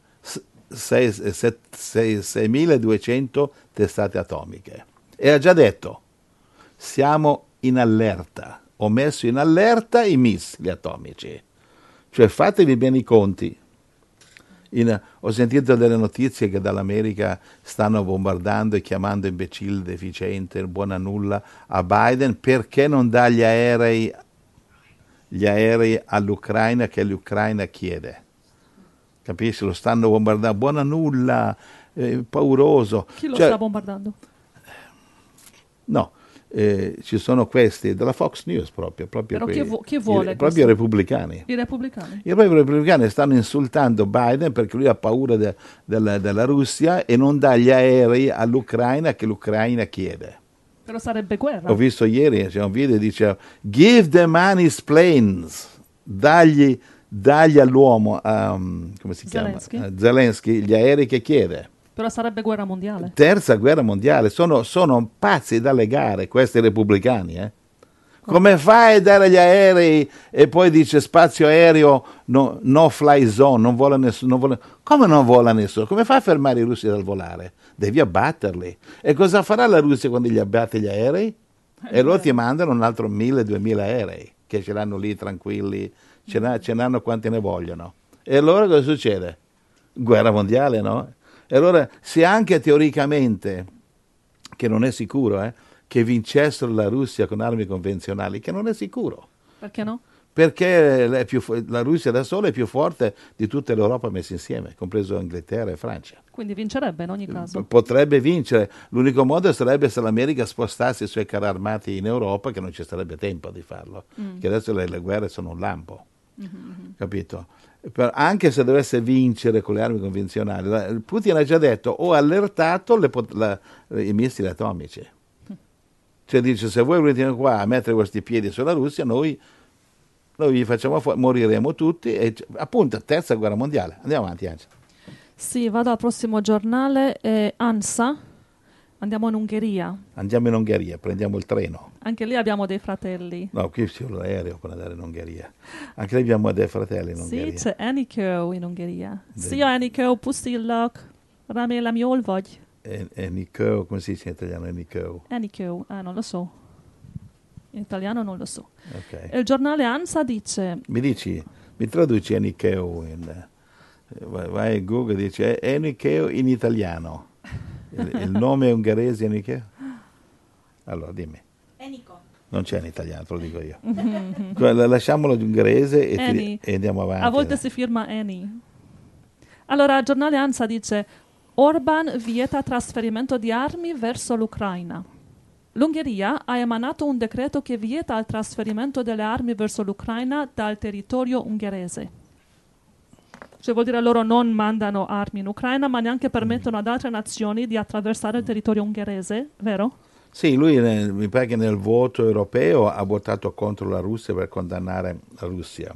S2: 6.200 testate atomiche e ha già detto siamo in allerta, ho messo in allerta i missili atomici, cioè fatevi bene i conti. Ho sentito delle notizie che dall'America stanno bombardando e chiamando imbecille, deficiente, buona nulla a Biden perché non dà gli aerei all'Ucraina che l'Ucraina chiede. Capisci? Lo stanno bombardando, buona nulla, pauroso.
S1: Chi lo sta bombardando?
S2: No, ci sono questi, della Fox News proprio
S1: Però
S2: qui,
S1: chi vuole
S2: proprio i repubblicani.
S1: I repubblicani?
S2: I repubblicani stanno insultando Biden perché lui ha paura della Russia e non dà gli aerei all'Ucraina che l'Ucraina chiede.
S1: Però sarebbe guerra.
S2: Ho visto ieri, c'è un video che dice give the man his planes, dagli all'uomo, come si chiama? Zelensky, gli aerei che chiede.
S1: Però sarebbe guerra mondiale.
S2: Terza guerra mondiale, sono pazzi da legare questi repubblicani. Come fai a dare gli aerei e poi dice spazio aereo, no fly zone, non vola nessuno. Come non vola nessuno? Come fai a fermare i russi dal volare? Devi abbatterli. E cosa farà la Russia quando gli abbatte gli aerei? E loro ti mandano un altro 1.000-2.000 aerei, che ce l'hanno lì tranquilli, ce n'hanno quanti ne vogliono. E allora cosa succede? Guerra mondiale, no? E allora se anche teoricamente, che non è sicuro, che vincessero la Russia con armi convenzionali, che non è sicuro.
S1: Perché no?
S2: perché la Russia da sola è più forte di tutta l'Europa messa insieme, compreso Inghilterra e Francia.
S1: Quindi vincerebbe in ogni caso.
S2: Potrebbe vincere, l'unico modo sarebbe se l'America spostasse i suoi carri armati in Europa, che non ci sarebbe tempo di farlo, che adesso le guerre sono un lampo, capito? Anche se dovesse vincere con le armi convenzionali, Putin ha già detto o allertato i missili atomici. Cioè dice, se voi venite qua a mettere questi piedi sulla Russia, noi vi facciamo fuori, moriremo tutti, e appunto terza guerra mondiale. Andiamo avanti, Angela.
S1: Sì, vado al prossimo giornale, ANSA, andiamo in Ungheria.
S2: Andiamo in Ungheria, prendiamo il treno.
S1: Anche lì abbiamo dei fratelli.
S2: No, qui c'è l'aereo per andare in Ungheria. Anche lì abbiamo dei fratelli in Ungheria.
S1: Sì, c'è Enikő in Ungheria. Szia Enikő, puszillak, remélem jól vagy.
S2: Enikő, come si dice in italiano Enikő?
S1: Enikő, non lo so. In italiano non lo so.
S2: Okay.
S1: Il giornale ANSA dice...
S2: Mi traduci Enikő vai a Google e dice Enikő in italiano. Il nome è ungherese Enikő? Allora dimmi.
S3: Enico.
S2: Non c'è in italiano, te lo dico io. Lasciamolo in ungherese e andiamo avanti.
S1: A volte si firma Eni. Allora, il giornale ANSA dice Orban vieta trasferimento di armi verso l'Ucraina. L'Ungheria ha emanato un decreto che vieta il trasferimento delle armi verso l'Ucraina dal territorio ungherese. Cioè vuol dire loro non mandano armi in Ucraina, ma neanche permettono ad altre nazioni di attraversare il territorio ungherese, vero?
S2: Sì, lui mi pare che nel voto europeo ha votato contro la Russia per condannare la Russia.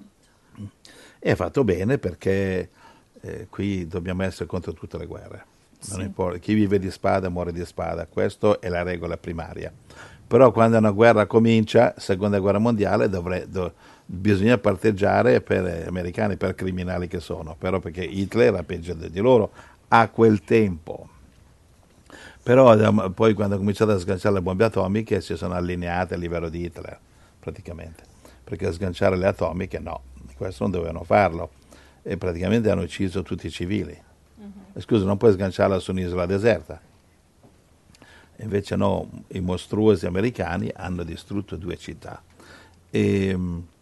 S2: E ha fatto bene perché qui dobbiamo essere contro tutte le guerre. Non importa, chi vive di spada muore di spada, questa è la regola primaria. Però quando una guerra comincia, seconda guerra mondiale, bisogna parteggiare per gli americani, per criminali che sono, però perché Hitler era peggio di loro a quel tempo. Però poi quando ha cominciato a sganciare le bombe atomiche si sono allineate a livello di Hitler, praticamente, perché sganciare le atomiche no, questo non dovevano farlo, e praticamente hanno ucciso tutti i civili. Scusa, non puoi sganciarla su un'isola deserta. Invece no, i mostruosi americani hanno distrutto 2 città. E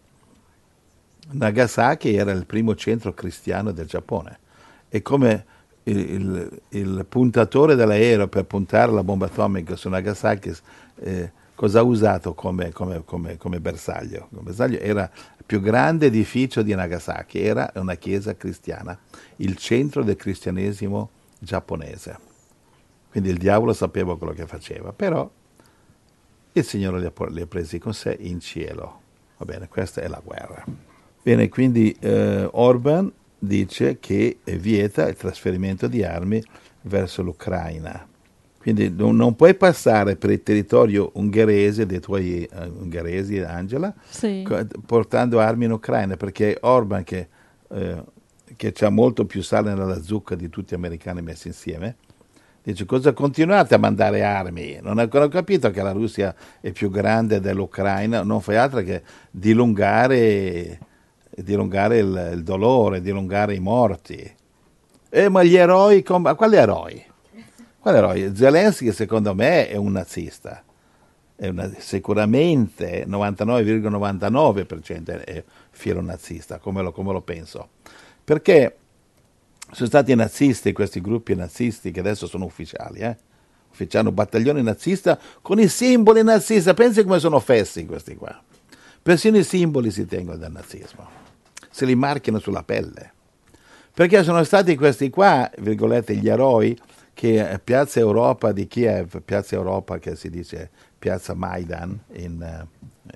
S2: Nagasaki era il primo centro cristiano del Giappone. E come il puntatore dell'aereo per puntare la bomba atomica su Nagasaki, cosa ha usato come bersaglio? Come bersaglio era il più grande edificio di Nagasaki, era una chiesa cristiana, il centro del cristianesimo giapponese. Quindi il diavolo sapeva quello che faceva, però il Signore li ha presi con sé in cielo. Va bene, questa è la guerra. Bene, quindi Orban dice che vieta il trasferimento di armi verso l'Ucraina. Quindi non puoi passare per il territorio ungherese, dei tuoi ungheresi, Angela,
S1: sì,
S2: portando armi in Ucraina, perché Orban, che ha molto più sale nella zucca di tutti gli americani messi insieme, dice: cosa continuate a mandare armi? Non ho ancora capito che la Russia è più grande dell'Ucraina, non fai altro che dilungare il dolore, dilungare i morti. Ma gli eroi, quali eroi? Quali eroi? Zelensky secondo me è un nazista, sicuramente 99,99% è fiero nazista, come lo penso, perché sono stati nazisti, questi gruppi nazisti che adesso sono ufficiali, hanno battaglioni nazista con i simboli nazista. Pensi come sono fessi questi qua, persino i simboli si tengono del nazismo, se li marchiano sulla pelle, perché sono stati questi qua, virgolette, gli eroi che Piazza Europa di Kiev, Piazza Europa che si dice Piazza Maidan in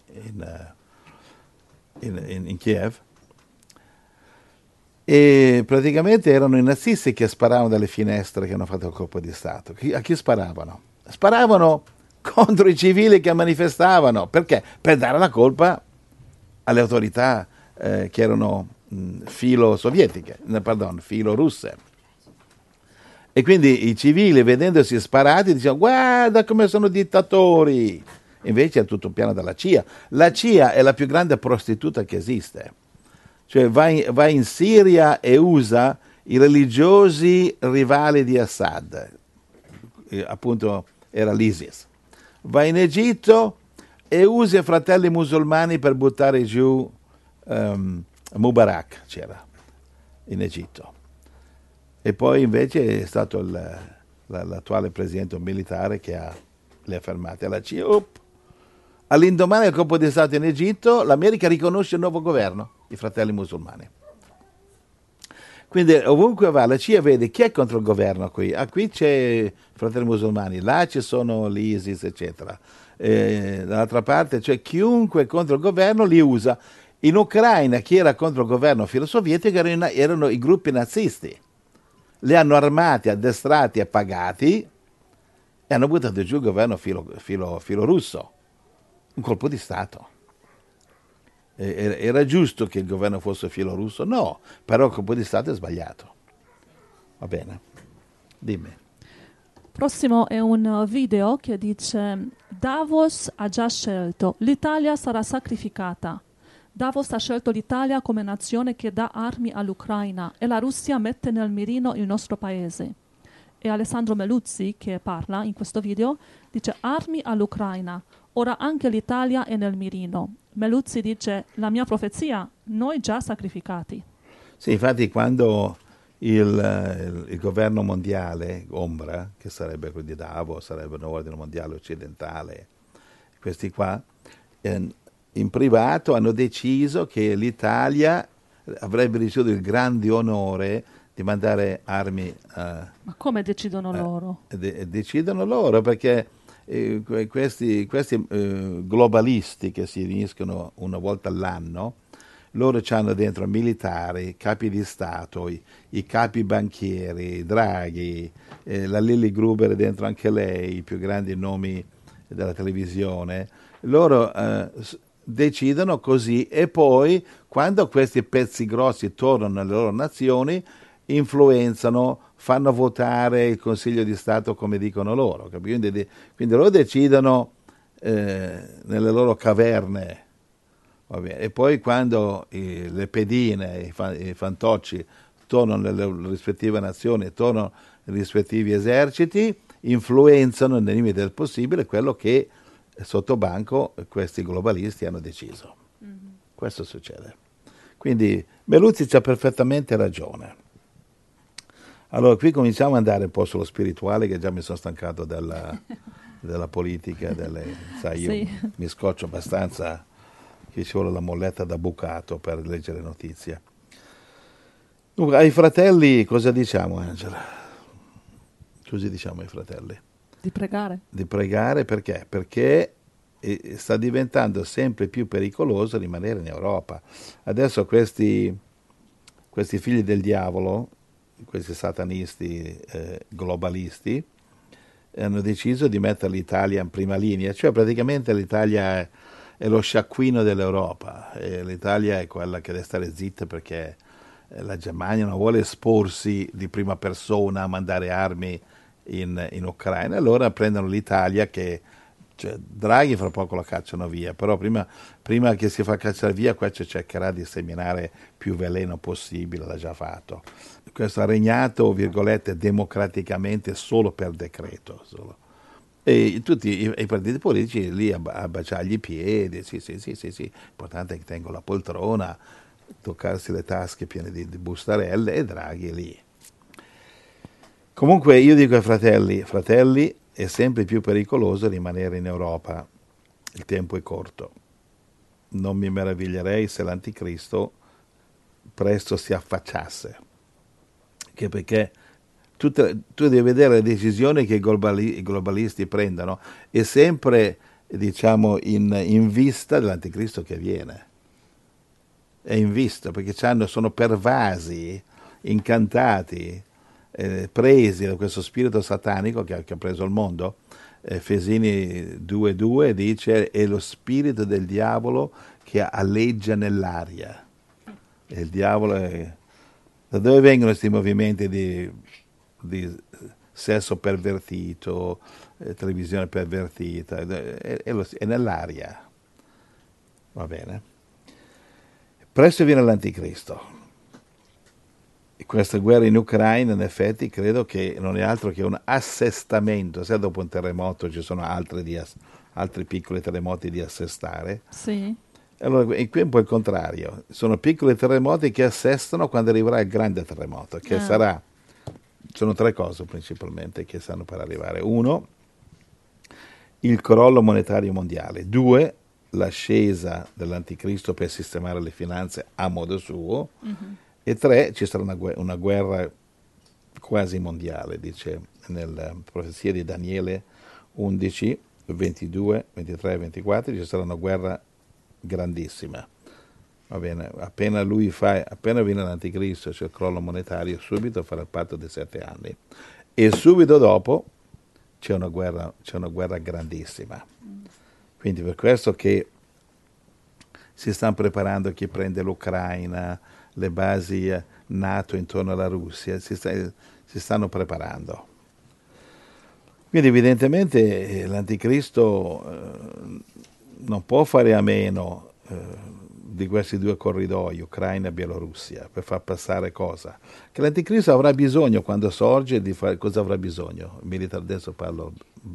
S2: Kiev, e praticamente erano i nazisti che sparavano dalle finestre che hanno fatto il colpo di Stato. A chi sparavano? Sparavano contro i civili che manifestavano. Perché? Per dare la colpa alle autorità che erano filo russe. E quindi i civili, vedendosi sparati, dicevano: guarda come sono dittatori. Invece è tutto un piano della CIA. La CIA è la più grande prostituta che esiste. Cioè va in Siria e usa i religiosi rivali di Assad, appunto era l'ISIS. Va in Egitto e usa i fratelli musulmani per buttare giù Mubarak c'era in Egitto. E poi invece è stato l'attuale presidente militare che le ha fermate alla CIA. All'indomani del colpo di Stato in Egitto, l'America riconosce il nuovo governo, i Fratelli Musulmani. Quindi ovunque va, la CIA vede chi è contro il governo qui. Qui c'è i Fratelli Musulmani, là ci sono l'ISIS, eccetera. Dall'altra parte c'è chiunque contro il governo li usa. In Ucraina chi era contro il governo filosovietico erano i gruppi nazisti. Li hanno armati, addestrati e pagati e hanno buttato giù il governo filo russo. Un colpo di Stato. Era giusto che il governo fosse filorusso? No, però il colpo di Stato è sbagliato. Va bene, dimmi.
S1: Prossimo è un video che dice: Davos ha già scelto, l'Italia sarà sacrificata. Davos ha scelto l'Italia come nazione che dà armi all'Ucraina e la Russia mette nel mirino il nostro paese. E Alessandro Meluzzi, che parla in questo video, dice: armi all'Ucraina, ora anche l'Italia è nel mirino. Meluzzi dice: la mia profezia, noi già sacrificati.
S2: Sì, infatti quando il governo mondiale, ombra, che sarebbe quello di Davos, sarebbe un ordine mondiale occidentale, questi qua, in privato hanno deciso che l'Italia avrebbe ricevuto il grande onore di mandare armi.
S1: Ma come decidono loro?
S2: Decidono loro perché questi globalisti che si riuniscono una volta all'anno, loro hanno dentro militari, capi di Stato, i capi banchieri, Draghi, la Lilly Gruber dentro anche lei, i più grandi nomi della televisione. Loro decidono così e poi quando questi pezzi grossi tornano nelle loro nazioni influenzano, fanno votare il Consiglio di Stato come dicono loro. Quindi loro decidono nelle loro caverne. Va bene. E poi quando le pedine, i fantocci tornano nelle rispettive nazioni, tornano nei rispettivi eserciti, influenzano nei limiti del possibile quello che sotto banco questi globalisti hanno deciso. Mm-hmm. Questo succede. Quindi Meluzzi c'ha perfettamente ragione. Allora qui cominciamo ad andare un po' sullo spirituale, che già mi sono stancato della politica, sai, io sì, mi scoccio abbastanza, che ci vuole la molletta da bucato per leggere notizie. Dunque, ai fratelli cosa diciamo, Angela? Cosa diciamo ai fratelli?
S1: Di pregare.
S2: Di pregare perché? Perché sta diventando sempre più pericoloso rimanere in Europa. Adesso questi figli del diavolo, questi satanisti globalisti, hanno deciso di mettere l'Italia in prima linea, cioè praticamente l'Italia è lo sciacquino dell'Europa, e l'Italia è quella che deve stare zitta perché la Germania non vuole esporsi di prima persona a mandare armi in Ucraina, allora prendono l'Italia che, cioè, Draghi fra poco la cacciano via, però prima che si fa cacciare via questo cercherà di seminare più veleno possibile, l'ha già fatto. Questo ha regnato, virgolette, democraticamente solo per decreto. Solo. E tutti i partiti politici lì a baciargli i piedi, sì, l'importante è che tengo la poltrona, toccarsi le tasche piene di bustarelle e Draghi lì. Comunque io dico ai fratelli, è sempre più pericoloso rimanere in Europa, il tempo è corto. Non mi meraviglierei se l'anticristo presto si affacciasse. Che perché tu devi vedere le decisioni che i globalisti prendono è sempre, diciamo, in vista dell'anticristo che viene. È in vista perché sono pervasi, incantati, presi da questo spirito satanico che ha preso il mondo. Efesini 2:2 dice: è lo spirito del diavolo che aleggia nell'aria. E il diavolo è... Da dove vengono questi movimenti di sesso pervertito, televisione pervertita? È nell'aria. Va bene? Presto viene l'anticristo. E questa guerra in Ucraina, in effetti, credo che non è altro che un assestamento. Se dopo un terremoto ci sono altri piccoli terremoti di assestare.
S1: Sì.
S2: Allora, e qui è un po' il contrario, sono piccoli terremoti che assestano quando arriverà il grande terremoto, che sarà, sono tre cose principalmente che stanno per arrivare. Uno, il crollo monetario mondiale. Due, l'ascesa dell'anticristo per sistemare le finanze a modo suo. E tre, ci sarà una guerra quasi mondiale, dice nella profezia di Daniele 11, 22, 23 e 24, ci sarà una guerra grandissima. Va bene, appena viene l'anticristo, c'è il crollo monetario, subito farà il patto dei 7 anni. E subito dopo c'è una guerra grandissima. Quindi per questo che si stanno preparando chi prende l'Ucraina, le basi NATO intorno alla Russia, si stanno preparando. Quindi evidentemente l'anticristo non può fare a meno di questi due corridoi, Ucraina e Bielorussia, per far passare cosa? Che l'anticristo avrà bisogno, quando sorge, di fare cosa avrà bisogno? Adesso parlo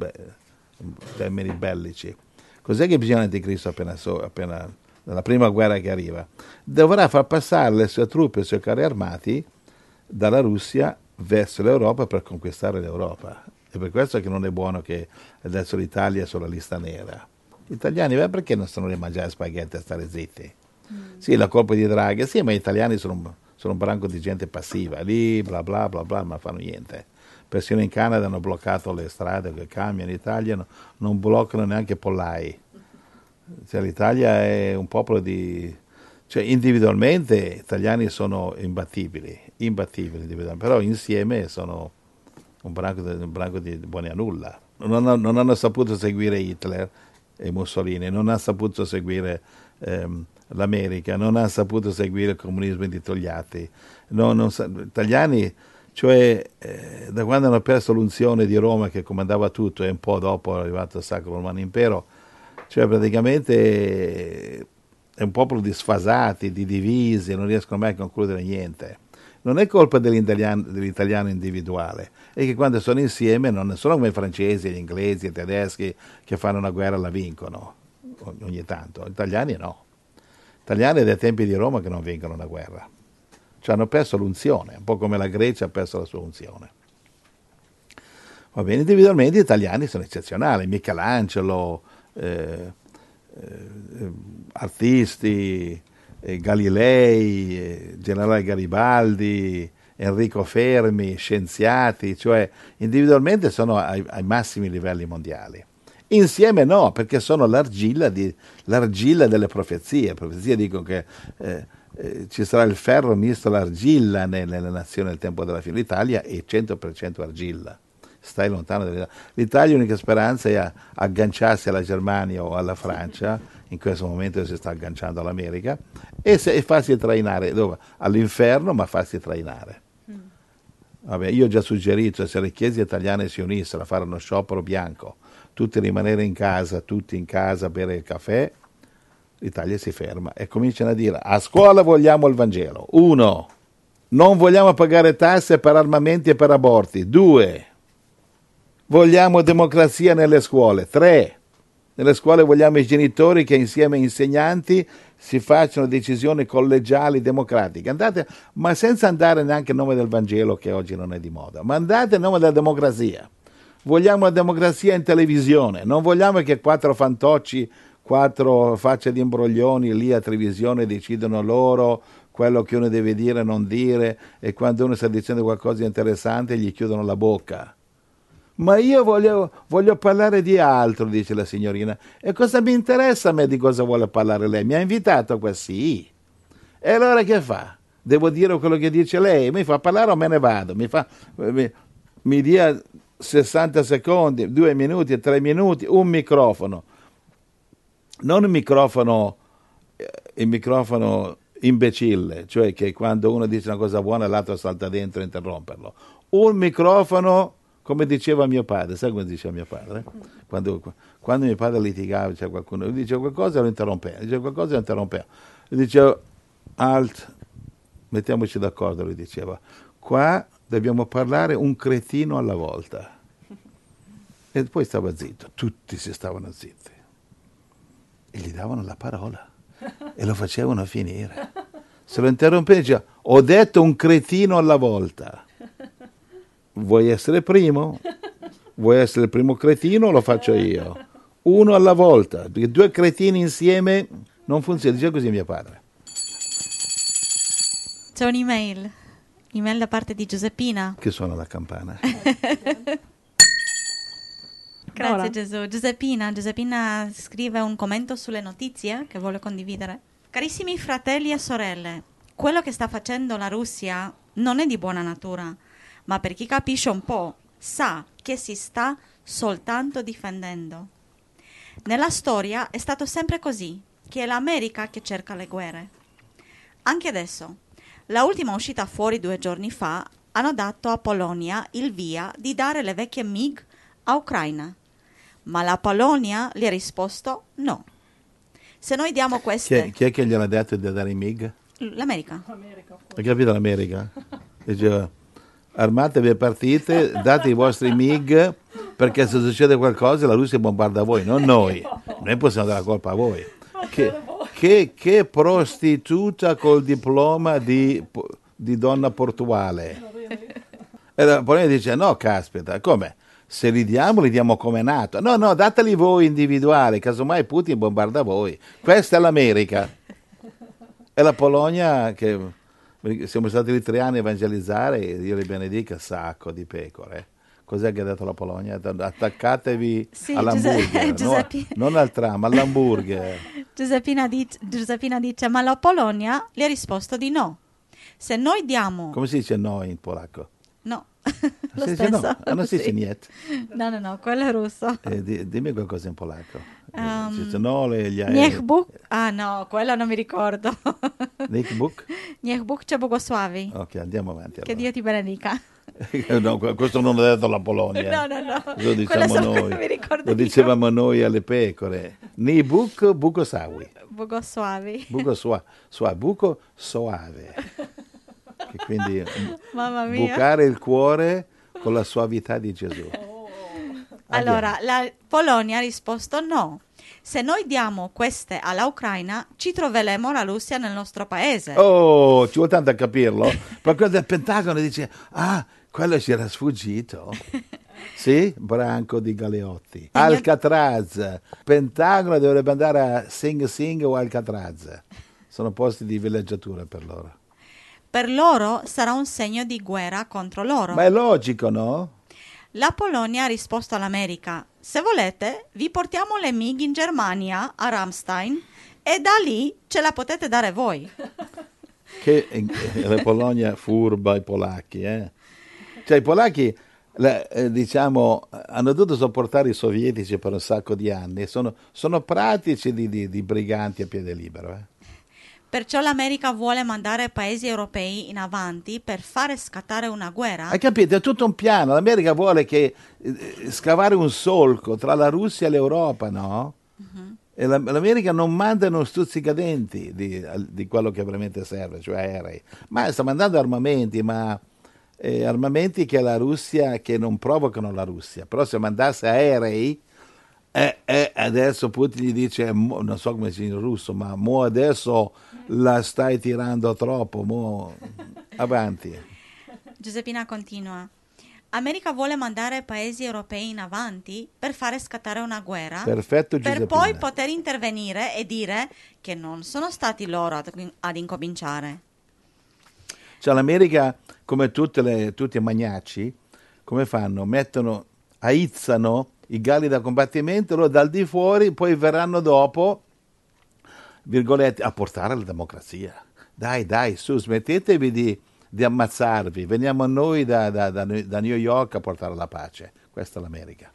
S2: termini bellici. Cos'è che bisogna l'anticristo appena nella prima guerra che arriva? Dovrà far passare le sue truppe e i suoi carri armati dalla Russia verso l'Europa per conquistare l'Europa. E per questo che non è buono che adesso l'Italia è sulla lista nera. Gli italiani, perché non stanno a mangiare spaghetti e stare zitti? Sì, la colpa di Draghi, sì, ma gli italiani sono un branco di gente passiva, lì, bla bla bla bla, ma fanno niente. Persino in Canada hanno bloccato le strade, che cambiano, in Italia non bloccano neanche pollai. Cioè, l'Italia è un popolo di... Cioè, individualmente gli italiani sono imbattibili individualmente, però insieme sono un branco di buoni a nulla. Non hanno saputo seguire Hitler e Mussolini, non hanno saputo seguire l'America, non hanno saputo seguire il comunismo di Togliatti. Italiani, cioè, da quando hanno perso l'unzione di Roma che comandava tutto e un po' dopo è arrivato il Sacro Romano Impero, cioè praticamente è un popolo di sfasati, di divisi, non riescono mai a concludere niente. Non è colpa dell'italiano individuale, è che quando sono insieme non sono come i francesi, gli inglesi, i tedeschi che fanno una guerra e la vincono ogni tanto. Gli italiani no. Gli italiani dai tempi di Roma che non vincono una guerra. Cioè hanno perso l'unzione, un po' come la Grecia ha perso la sua unzione. Va bene, individualmente gli italiani sono eccezionali, Michelangelo, artisti, Galilei, generale Garibaldi, Enrico Fermi, scienziati, cioè individualmente sono ai massimi livelli mondiali. Insieme no, perché sono l'argilla delle profezie. Le profezie dicono che ci sarà il ferro misto all'argilla nelle nazioni del tempo della fine. L'Italia è 100% argilla. Stai lontano l'Italia, l'unica speranza è agganciarsi alla Germania o alla Francia, in questo momento si sta agganciando all'America, e farsi trainare dove? All'inferno, ma farsi trainare. Vabbè, io ho già suggerito, se le chiese italiane si unissero a fare uno sciopero bianco, tutti rimanere in casa, tutti in casa a bere il caffè, l'Italia si ferma e cominciano a dire: a scuola vogliamo il Vangelo. 1. Non vogliamo pagare tasse per armamenti e per aborti. 2. Vogliamo democrazia nelle scuole. 3. Nelle scuole vogliamo i genitori che insieme ai insegnanti si facciano decisioni collegiali democratiche. Andate, ma senza andare neanche in nome del Vangelo, che oggi non è di moda, ma andate in nome della democrazia. Vogliamo la democrazia in televisione, non vogliamo che 4 fantocci, 4 facce di imbroglioni lì a televisione decidono loro quello che uno deve dire e non dire, e quando uno sta dicendo qualcosa di interessante gli chiudono la bocca. Ma io voglio parlare di altro, dice la signorina. E cosa mi interessa a me di cosa vuole parlare lei? Mi ha invitato qua, sì. E allora che fa? Devo dire quello che dice lei? Mi fa parlare o me ne vado? Mi dia 60 secondi, 2 minuti, 3 minuti, un microfono. Non il microfono imbecille, cioè che quando uno dice una cosa buona l'altro salta dentro a interromperlo. Un microfono, come diceva mio padre, sai come diceva mio padre? Quando mio padre litigava, c'era qualcuno, lui diceva qualcosa e lo interrompeva, Lui diceva, alt, mettiamoci d'accordo, lui diceva, qua dobbiamo parlare un cretino alla volta. E poi stava zitto, tutti si stavano zitti. E gli davano la parola. e lo facevano finire. Se lo interrompeva diceva: ho detto un cretino alla volta. Vuoi essere primo? Vuoi essere il primo cretino o lo faccio io? Uno alla volta, perché due cretini insieme non funziona. Diceva così mio padre.
S3: C'è un'email da parte di Giuseppina.
S2: Che suona la campana.
S3: Grazie
S1: Ora.
S3: Gesù. Giuseppina scrive un commento sulle notizie che vuole condividere. Carissimi fratelli e sorelle, quello che sta facendo la Russia non è di buona natura, ma per chi capisce un po' sa che si sta soltanto difendendo. Nella storia è stato sempre così, che è l'America che cerca le guerre. Anche adesso. La ultima uscita fuori 2 giorni fa hanno dato a Polonia il via di dare le vecchie MiG a Ucraina. Ma la Polonia gli ha risposto no. Se noi diamo queste...
S2: Chi è che gliel'ha detto di dare i MiG?
S3: L'America.
S2: Hai capito l'America? Diceva: armatevi e partite, date i vostri MiG, perché se succede qualcosa la Russia bombarda voi, non noi. Noi possiamo dare la colpa a voi. Che prostituta col diploma di donna portuale. E la Polonia dice: no, caspita, come? Se li diamo come è nato. No, dateli voi individuali, casomai Putin bombarda voi. Questa è l'America. E la Polonia, che siamo stati lì 3 anni a evangelizzare, Dio li benedica, sacco di pecore. Cos'è che ha detto la Polonia? Attaccatevi
S3: Sì,
S2: all'hamburger, non al tram, all'hamburger.
S3: Giuseppina dice, ma la Polonia gli ha risposto di no. Se noi diamo...
S2: Come si dice no in polacco?
S3: No, lo
S2: Si dice
S3: stesso.
S2: no, non si dice
S3: Sì.
S2: niente.
S3: No, quello è russo.
S2: Dimmi qualcosa in polacco. Si dice no,
S3: Niech Bóg... Ah no, quello non mi ricordo.
S2: Niech Bóg?
S3: Niech Bóg cię błogosławi.
S2: Ok, andiamo avanti.
S3: Che
S2: Allora.
S3: Dio ti benedica.
S2: No, questo non l'ha detto la Polonia.
S3: No.
S2: Lo diciamo
S3: Quello
S2: noi.
S3: mi ricordo
S2: Lo
S3: io.
S2: dicevamo noi alle pecore. Ni Bóg, Bógosawi.
S3: Błogosławi.
S2: Buco soave. Che quindi
S3: Mamma mia.
S2: bucare il cuore con la suavità di Gesù.
S3: Allora, la Polonia ha risposto no. Se noi diamo queste alla Ucraina, ci troveremo la Russia nel nostro paese.
S2: Oh, ci vuole tanto a capirlo. Ma quello del Pentagono dice: ah, quello ci era sfuggito. Sì, branco di Galeotti. Alcatraz. Pentagono dovrebbe andare a Sing Sing o Alcatraz. Sono posti di villeggiatura per loro.
S3: Per loro sarà un segno di guerra contro loro.
S2: Ma è logico, no?
S3: La Polonia ha risposto all'America: se volete, vi portiamo le MiG in Germania, a Ramstein, e da lì ce la potete dare voi.
S2: Che la Polonia furba i polacchi, eh? Cioè i polacchi, diciamo, hanno dovuto sopportare i sovietici per un sacco di anni. Sono pratici di briganti a piede libero, eh?
S3: Perciò l'America vuole mandare paesi europei in avanti per fare scattare una guerra.
S2: Hai capito? È tutto un piano. L'America vuole che scavare un solco tra la Russia e l'Europa, no? Uh-huh. E l'America non manda uno stuzzicadenti di quello che veramente serve, cioè aerei. Ma sta mandando armamenti, ma armamenti che la Russia, che non provocano la Russia. Però se mandasse aerei, adesso Putin gli dice, non so come si dice in russo, ma mo adesso la stai tirando troppo, mo avanti.
S3: Giuseppina continua. America vuole mandare paesi europei in avanti per fare scattare una guerra.
S2: Perfetto, Giuseppina.
S3: Per poi poter intervenire e dire che non sono stati loro ad incominciare.
S2: Cioè l'America, come tutti i magnacci, come fanno? Aizzano i galli da combattimento, loro dal di fuori poi verranno dopo, virgolette, a portare la democrazia. Dai, su, smettetevi di ammazzarvi, veniamo noi da New York a portare la pace. Questa è l'America.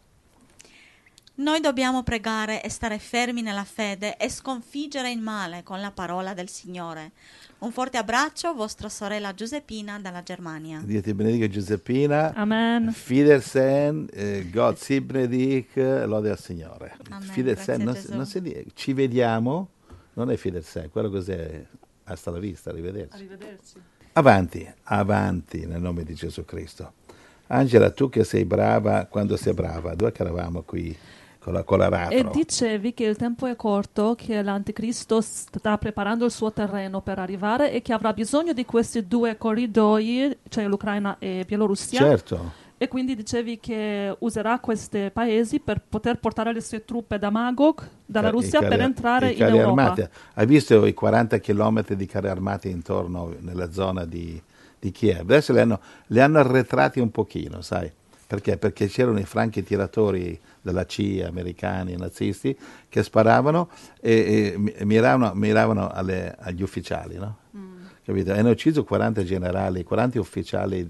S3: Noi dobbiamo pregare e stare fermi nella fede e sconfiggere il male con la parola del Signore. Un forte abbraccio, vostra sorella Giuseppina dalla Germania.
S2: Dio ti benedica, Giuseppina.
S1: Amen.
S2: Fidersen, God Sibnedik, lode al Signore.
S3: Amen,
S2: Fidersen,
S3: grazie
S2: non si dice, ci vediamo, non è Fidersen, quello cos'è? Hasta la vista, arrivederci.
S1: Arrivederci.
S2: Avanti, nel nome di Gesù Cristo. Angela, tu che sei brava, quando sei brava, dove che eravamo qui? con
S1: E
S2: l'aratro.
S1: dicevi che il tempo è corto, che l'anticristo sta preparando il suo terreno per arrivare e che avrà bisogno di questi due corridoi, cioè l'Ucraina e Bielorussia.
S2: Certo.
S1: E quindi dicevi che userà questi paesi per poter portare le sue truppe da Magog, dalla Russia, per entrare
S2: i
S1: in
S2: carri
S1: Europa.
S2: armati. Hai visto i 40 chilometri di carri armati intorno nella zona di Kiev? Adesso li hanno arretrati un pochino, sai? Perché? Perché c'erano i franchi tiratori della CIA, americani, nazisti, che sparavano e miravano agli ufficiali, no? Capito? Hanno ucciso 40 generali, 40 ufficiali,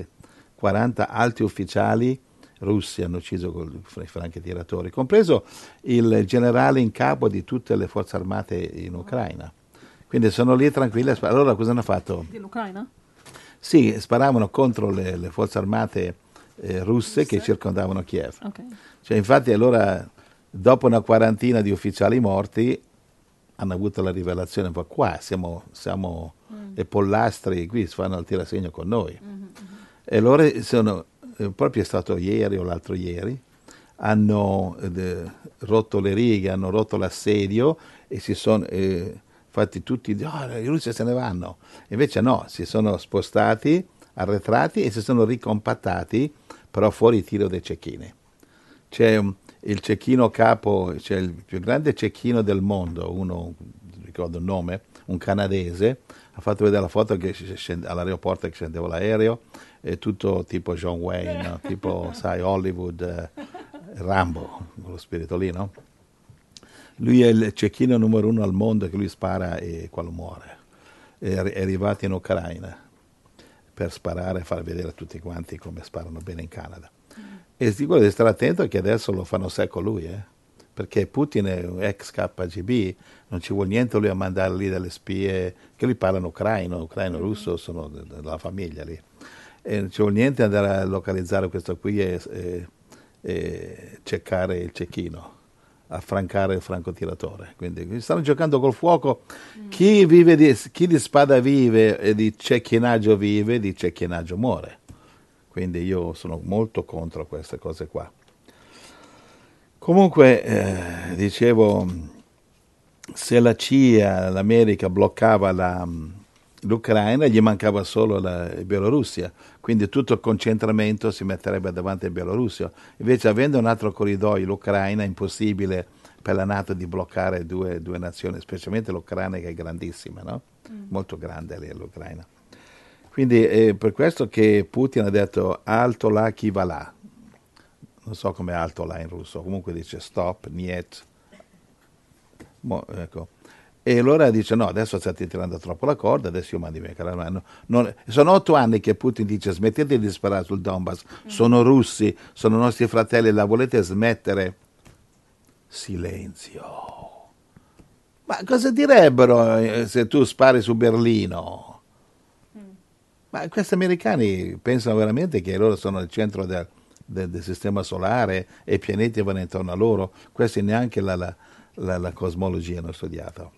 S2: 40 alti ufficiali russi hanno ucciso con i franchi tiratori, compreso il generale in capo di tutte le forze armate in Ucraina. Quindi sono lì tranquilli. Allora cosa hanno fatto?
S1: Dell'Ucraina?
S2: Sì, sparavano contro le forze armate russe che circondavano Kiev.
S1: Okay.
S2: Cioè, infatti allora, dopo una quarantina di ufficiali morti, hanno avuto la rivelazione, ma qua siamo e pollastri, qui si fanno il tirasegno con noi. E allora proprio è stato ieri o l'altro ieri, hanno rotto le righe, hanno rotto l'assedio e si sono fatti tutti, i russi se ne vanno. Invece no, si sono spostati, arretrati e si sono ricompattati, però fuori tiro dei cecchini. C'è il cecchino capo, c'è il più grande cecchino del mondo, uno, non ricordo il nome, un canadese, ha fatto vedere la foto che all'aeroporto che scendeva l'aereo, è tutto tipo John Wayne, no? Tipo, sai, Hollywood, Rambo, quello spirito lì, no? Lui è il cecchino numero 1 al mondo, che lui spara e quello muore. È arrivato in Ucraina per sparare e far vedere a tutti quanti come sparano bene in Canada. E dico di stare attento che adesso lo fanno secco lui, perché Putin è un ex KGB, non ci vuole niente lui a mandare lì delle spie, che lui parlano ucraino-russo, sono della famiglia lì. E non ci vuole niente andare a localizzare questo qui e cercare il cecchino, affrancare il francotiratore. Quindi stanno giocando col fuoco. Chi di spada vive e di cecchinaggio vive, di cecchinaggio muore. Quindi io sono molto contro queste cose qua. Comunque, dicevo, se la CIA, l'America bloccava l'Ucraina, gli mancava solo la Bielorussia, quindi tutto il concentramento si metterebbe davanti a Bielorussia. Invece, avendo un altro corridoio, l'Ucraina, è impossibile per la NATO di bloccare due nazioni, specialmente l'Ucraina che è grandissima, no? Molto grande lì l'Ucraina. Quindi è per questo che Putin ha detto alto là chi va là. Non so com'è alto là in russo, comunque dice stop, niet. Ecco. E allora dice no, adesso state tirando troppo la corda, adesso io mando i miei carri armati. Sono 8 anni che Putin dice smettete di sparare sul Donbass, sono russi, sono nostri fratelli, la volete smettere? Silenzio. Ma cosa direbbero se tu spari su Berlino? Ma questi americani pensano veramente che loro sono il centro del sistema solare e i pianeti vanno intorno a loro? Questa neanche la cosmologia hanno studiato.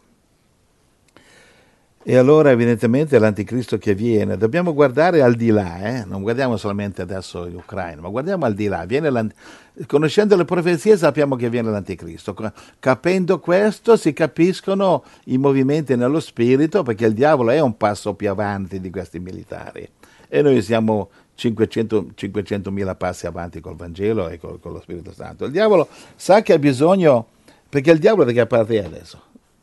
S2: E allora evidentemente l'anticristo che viene, dobbiamo guardare al di là, non guardiamo solamente adesso l'Ucraina, ma guardiamo al di là. Conoscendo le profezie sappiamo che viene l'anticristo. Capendo questo si capiscono i movimenti nello spirito, perché il diavolo è un passo più avanti di questi militari. E noi siamo 500.000 passi avanti col Vangelo e con lo Spirito Santo. Il diavolo sa che ha bisogno, perché il diavolo da che parte è adesso?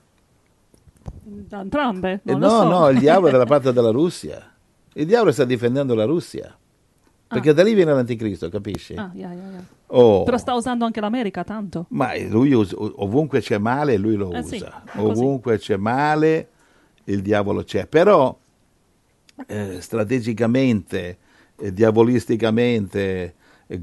S1: Da entrambe, non lo so.
S2: No, il diavolo è dalla parte della Russia. Il diavolo sta difendendo la Russia. Perché da lì viene l'anticristo, capisci?
S1: Yeah.
S2: Oh.
S1: Però sta usando anche l'America tanto.
S2: Ma lui ovunque c'è male, lui lo usa.
S1: Sì,
S2: ovunque c'è male, il diavolo c'è. Però strategicamente, diavolisticamente,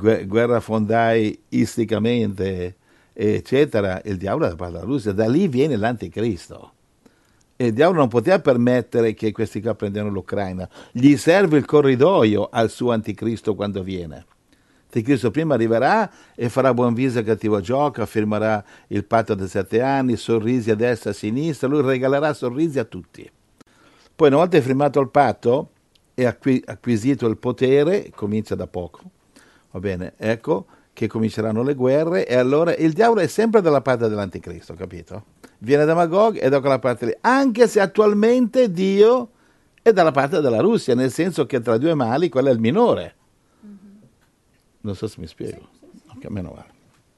S2: guerrafondaisticamente, eccetera, il diavolo è da parte della Russia. Da lì viene l'anticristo. E il diavolo non poteva permettere che questi qua prendano l'Ucraina. Gli serve il corridoio al suo anticristo quando viene. L'anticristo prima arriverà e farà buon viso e cattivo gioco, firmerà il patto da 7 anni, sorrisi a destra e a sinistra, lui regalerà sorrisi a tutti. Poi una volta firmato il patto e acquisito il potere, comincia da poco, va bene, ecco, che cominceranno le guerre, e allora il diavolo è sempre dalla parte dell'anticristo, capito? Viene da Magog e da quella parte lì, anche se attualmente Dio è dalla parte della Russia, nel senso che tra due mali quello è il minore. Non so se mi spiego. Ok, meno male.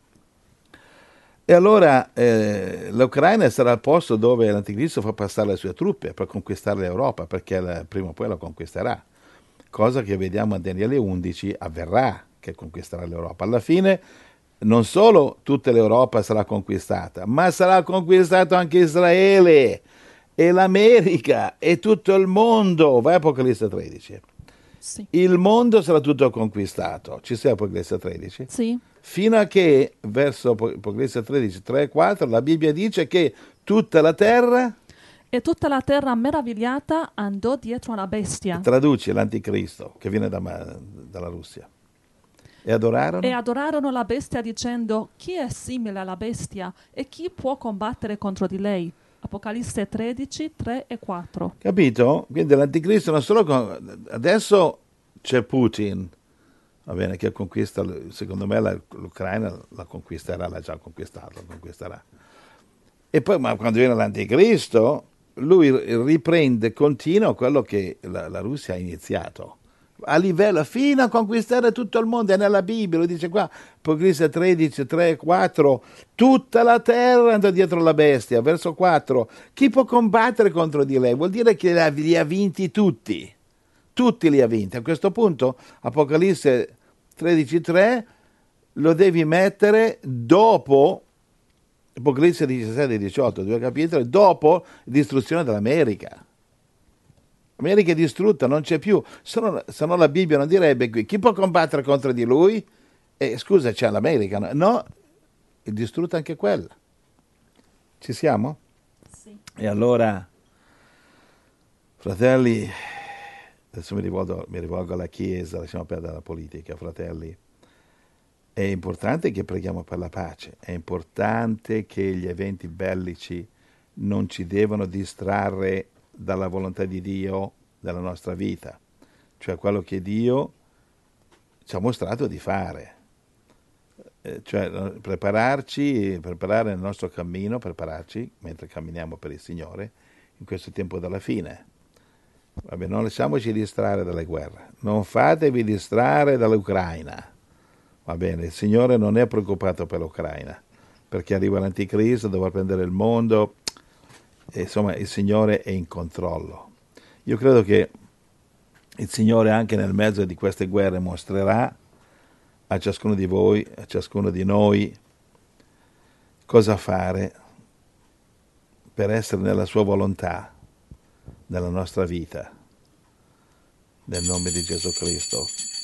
S2: E allora l'Ucraina sarà il posto dove l'anticristo fa passare le sue truppe per conquistare l'Europa, perché prima o poi la conquisterà. Cosa che vediamo a Daniele 11 avverrà, che conquisterà l'Europa. Alla fine non solo tutta l'Europa sarà conquistata, ma sarà conquistato anche Israele e l'America e tutto il mondo. Vai a Apocalisse 13.
S1: Sì.
S2: Il mondo sarà tutto conquistato. Ci sei Apocalisse 13?
S1: Sì.
S2: Fino a che, verso Apocalisse 13, 3 e 4, la Bibbia dice che tutta la terra...
S1: E tutta la terra meravigliata andò dietro alla bestia.
S2: Traduce l'anticristo che viene dalla Russia. E adorarono?
S1: E adorarono la bestia dicendo: chi è simile alla bestia e chi può combattere contro di lei? Apocalisse 13, 3 e 4.
S2: Capito? Quindi l'anticristo non solo... Adesso c'è Putin, va bene, che conquista, secondo me l'Ucraina la conquisterà, l'ha già conquistato, la conquisterà. E poi, ma quando viene l'anticristo, lui riprende, continua quello che la Russia ha iniziato. A livello, fino a conquistare tutto il mondo, è nella Bibbia, lo dice qua, Apocalisse 13, 3, 4, tutta la terra andò dietro la bestia, verso 4, chi può combattere contro di lei? Vuol dire che li ha vinti tutti li ha vinti. A questo punto, Apocalisse 13, 3, lo devi mettere dopo, Apocalisse 17 e 18, 2 capitoli, dopo la distruzione dell'America. L'America è distrutta, non c'è più. Se no la Bibbia non direbbe qui chi può combattere contro di lui? Scusa, c'è l'America. No, è distrutta anche quella. Ci siamo?
S1: Sì.
S2: E allora, fratelli, adesso mi rivolgo alla Chiesa, lasciamo perdere la politica, fratelli. È importante che preghiamo per la pace, è importante che gli eventi bellici non ci devono distrarre dalla volontà di Dio della nostra vita, cioè quello che Dio ci ha mostrato di fare, cioè preparare il nostro cammino, prepararci mentre camminiamo per il Signore in questo tempo della fine. Vabbè, non lasciamoci distrarre dalle guerre, non fatevi distrarre dall'Ucraina, va bene, il Signore non è preoccupato per l'Ucraina, perché arriva l'anticristo, dovrà prendere il mondo. E insomma, il Signore è in controllo. Io credo che il Signore anche nel mezzo di queste guerre mostrerà a ciascuno di voi, a ciascuno di noi, cosa fare per essere nella sua volontà, nella nostra vita, nel nome di Gesù Cristo.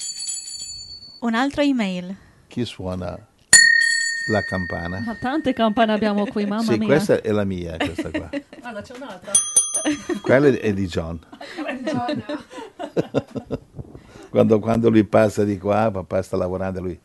S3: Un altro email.
S2: Chi suona la campana?
S1: Ma tante campane abbiamo qui, mamma
S2: sì,
S1: mia.
S2: questa è la mia, questa qua.
S1: Guarda, c'è un'altra.
S2: Quella è di John. Quando lui passa di qua, papà sta lavorando lui.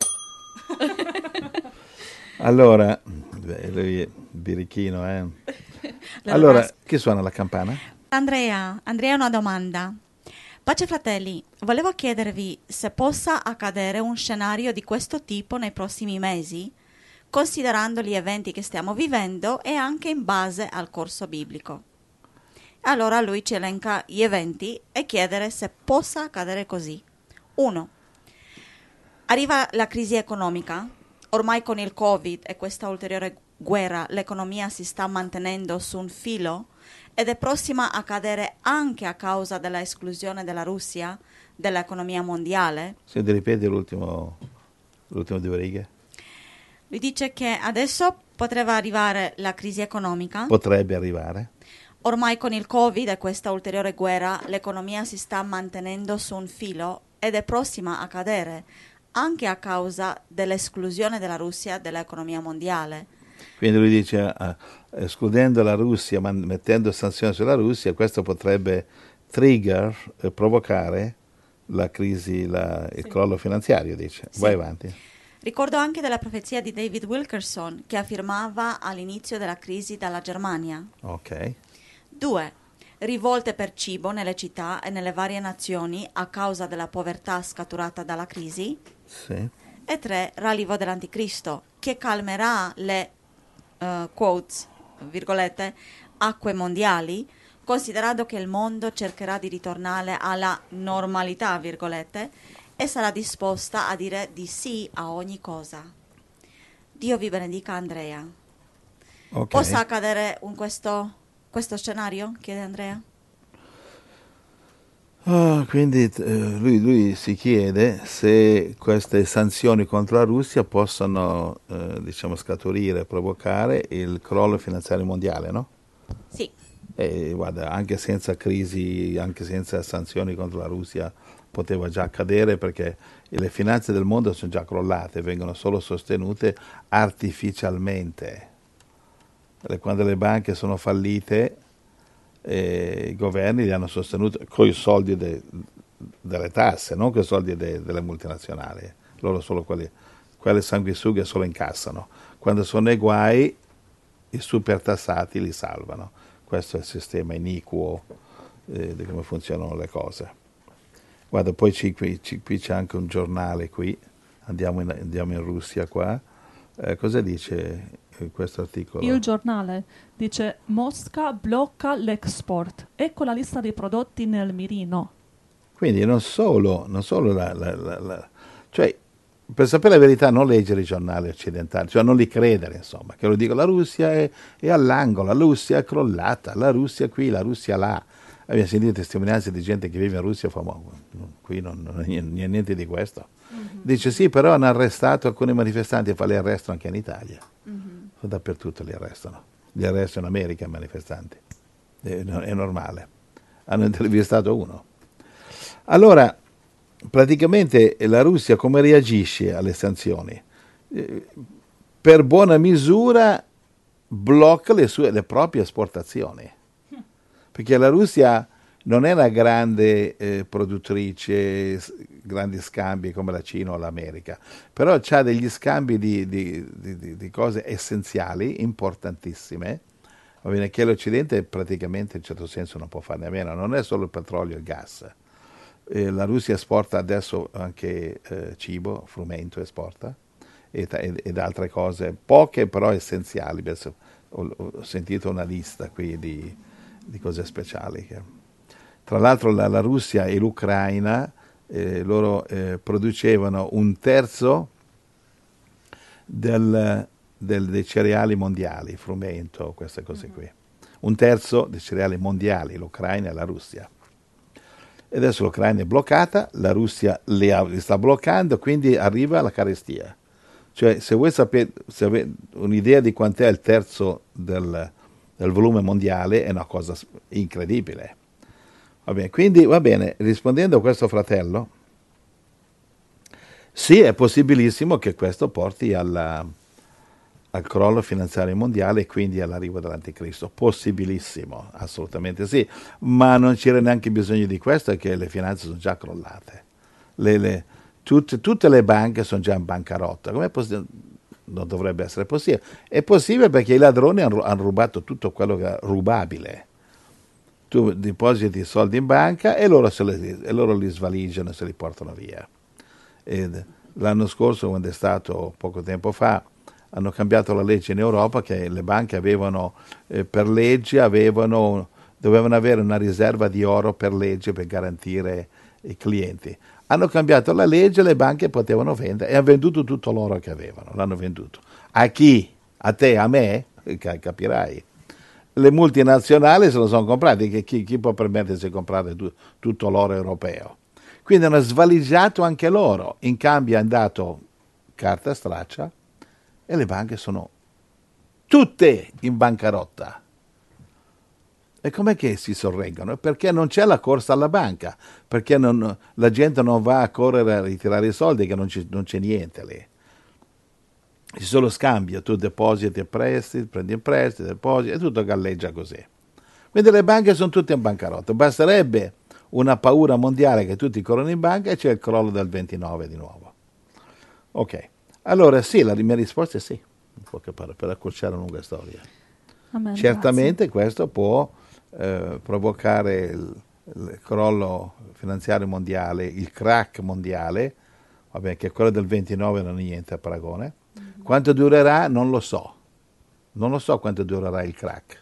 S2: Allora, lui è birichino, eh. Allora, chi suona la campana?
S3: Andrea ha una domanda. Pace fratelli, volevo chiedervi se possa accadere un scenario di questo tipo nei prossimi mesi, considerando gli eventi che stiamo vivendo e anche in base al corso biblico. Allora lui ci elenca gli eventi e chiedere se possa accadere così. 1. Arriva la crisi economica. Ormai con il Covid e questa ulteriore guerra l'economia si sta mantenendo su un filo ed è prossima a cadere anche a causa della esclusione della Russia dall'economia mondiale.
S2: Se ti ripeti l'ultimo due righe.
S3: Lui dice che adesso potrebbe arrivare la crisi economica.
S2: Potrebbe arrivare.
S3: Ormai con il Covid e questa ulteriore guerra l'economia si sta mantenendo su un filo ed è prossima a cadere anche a causa dell'esclusione della Russia dall'economia mondiale.
S2: Quindi lui dice, escludendo la Russia, ma mettendo sanzioni sulla Russia, questo potrebbe provocare la crisi, il crollo finanziario, dice.
S3: Sì.
S2: Vai avanti.
S3: Ricordo anche della profezia di David Wilkerson che affermava all'inizio della crisi dalla Germania.
S2: Ok.
S3: 2. Rivolte per cibo nelle città e nelle varie nazioni a causa della povertà scaturata dalla crisi.
S2: Sì.
S3: E 3, l'arrivo dell'anticristo, che calmerà le quotes, virgolette, acque mondiali, considerato che il mondo cercherà di ritornare alla normalità, virgolette, e sarà disposta a dire di sì a ogni cosa. Dio vi benedica, Andrea.
S2: Ok.
S3: Possa accadere questo scenario? Chiede Andrea.
S2: Quindi lui si chiede se queste sanzioni contro la Russia possano diciamo, scaturire, provocare il crollo finanziario mondiale, no?
S3: Sì.
S2: E guarda, anche senza crisi, anche senza sanzioni contro la Russia poteva già accadere, perché le finanze del mondo sono già crollate, vengono solo sostenute artificialmente. Quando le banche sono fallite, i governi li hanno sostenuti con i soldi delle tasse, non con i soldi delle multinazionali. Loro solo quelle sanguisughe solo incassano. Quando sono nei guai, i supertassati li salvano. Questo è il sistema iniquo di come funzionano le cose. Guarda, poi qui c'è anche un giornale qui, andiamo in Russia qua. Cosa dice questo articolo?
S1: Il giornale dice: Mosca blocca l'export. Ecco la lista dei prodotti nel mirino.
S2: Quindi non solo cioè, per sapere la verità, non leggere i giornali occidentali, cioè non li credere, insomma, che lo dico, la Russia è all'angolo, la Russia è crollata, la Russia qui, la Russia là. Abbiamo sentito testimonianze di gente che vive in Russia, qui non è niente di questo. Dice sì, però hanno arrestato alcuni manifestanti, e fa li arrestano anche in Italia. Dappertutto li arrestano. Li arrestano in America i manifestanti. È normale. Hanno intervistato uno. Allora, praticamente la Russia come reagisce alle sanzioni? Per buona misura blocca le proprie esportazioni. Perché la Russia non è una grande produttrice, grandi scambi come la Cina o l'America, però ha degli scambi di cose essenziali, importantissime, va bene, che l'Occidente praticamente in certo senso non può farne a meno. Non è solo il petrolio e il gas. La Russia esporta adesso anche cibo, frumento esporta, ed altre cose, poche però essenziali. Ho sentito una lista qui di cose speciali. Tra l'altro la Russia e l'Ucraina loro producevano un terzo dei cereali mondiali, frumento, queste cose qui. Un terzo dei cereali mondiali, l'Ucraina e la Russia. E adesso l'Ucraina è bloccata, la Russia li sta bloccando, quindi arriva la carestia. Cioè, se voi sapete, se avete un'idea di quant'è il terzo del volume mondiale, è una cosa incredibile. Va bene, quindi va bene, rispondendo a questo fratello, sì, è possibilissimo che questo porti al crollo finanziario mondiale e quindi all'arrivo dell'anticristo. Possibilissimo, assolutamente sì, ma non c'era neanche bisogno di questo, perché le finanze sono già crollate. Tutte le banche sono già in bancarotta. Com'è possibile? Non dovrebbe essere possibile. È possibile perché i ladroni hanno rubato tutto quello che è rubabile. Tu depositi i soldi in banca e loro li svaligiano e se li portano via. Ed l'anno scorso, quando è stato poco tempo fa, hanno cambiato la legge in Europa, che le banche avevano, per legge, dovevano avere una riserva di oro per legge per garantire i clienti. Hanno cambiato la legge, le banche potevano vendere e hanno venduto tutto l'oro che avevano, l'hanno venduto. A chi? A te, a me? Capirai. Le multinazionali se lo sono comprati, chi può permettersi di comprare tutto l'oro europeo? Quindi hanno svaligiato anche l'oro, in cambio hanno dato carta straccia e le banche sono tutte in bancarotta. E com'è che si sorreggono? Perché non c'è la corsa alla banca, perché la gente non va a correre a ritirare i soldi, che non c'è niente lì. C'è solo scambio, tu depositi e prestiti, prendi in prestito, depositi, e tutto galleggia così. Quindi le banche sono tutte in bancarotta. Basterebbe una paura mondiale che tutti corrono in banca e c'è il crollo del 29 di nuovo. Ok, allora sì, la mia risposta è sì, per accorciare una lunga storia.
S1: Amen,
S2: Certamente questo può provocare il crollo finanziario mondiale, il crack mondiale, Vabbè, che quello del 29 non è niente a paragone. Quanto durerà non lo so. Non lo so quanto durerà il crack.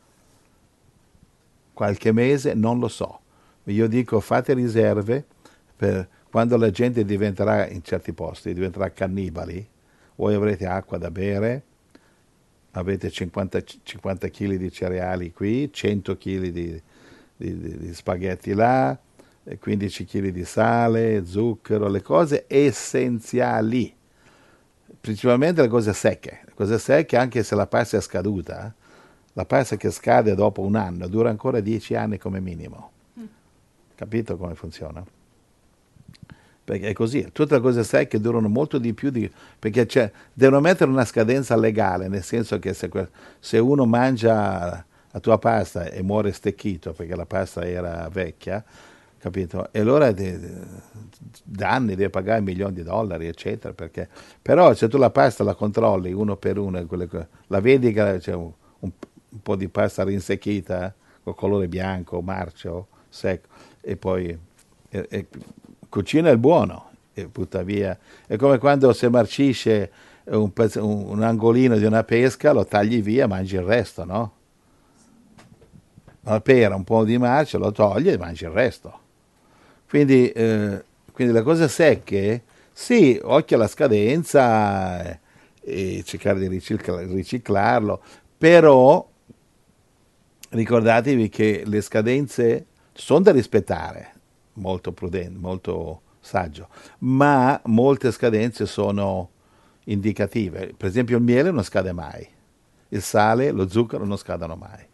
S2: Qualche mese, non lo so. Io dico fate riserve per quando la gente diventerà in certi posti, diventerà cannibali, voi avrete acqua da bere, avete 50 kg di cereali qui, 100 kg di spaghetti là, 15 kg di sale, zucchero, le cose essenziali, principalmente le cose secche. Le cose secche, anche se la pasta è scaduta, la pasta che scade dopo un anno dura ancora 10 anni come minimo. Capito come funziona? Perché è così, tutte le cose secche durano molto di più, perché devono mettere una scadenza legale, nel senso che se uno mangia la tua pasta e muore stecchito perché la pasta era vecchia, capito? E allora danni, devi pagare milioni di dollari, eccetera. Però se tu la pasta la controlli uno per uno, la vedi che c'è un po' di pasta rinsecchita, con colore bianco, marcio, secco, e poi cucina il buono e butta via. È come quando se marcisce un angolino di una pesca, lo tagli via, mangi il resto, no? Una pera, un po' di marcio, lo togli e mangi il resto. Quindi le cose secche, sì, occhio alla scadenza e cercare di riciclarlo, però ricordatevi che le scadenze sono da rispettare, molto prudente, molto saggio, ma molte scadenze sono indicative. Per esempio il miele non scade mai, il sale, lo zucchero non scadono mai.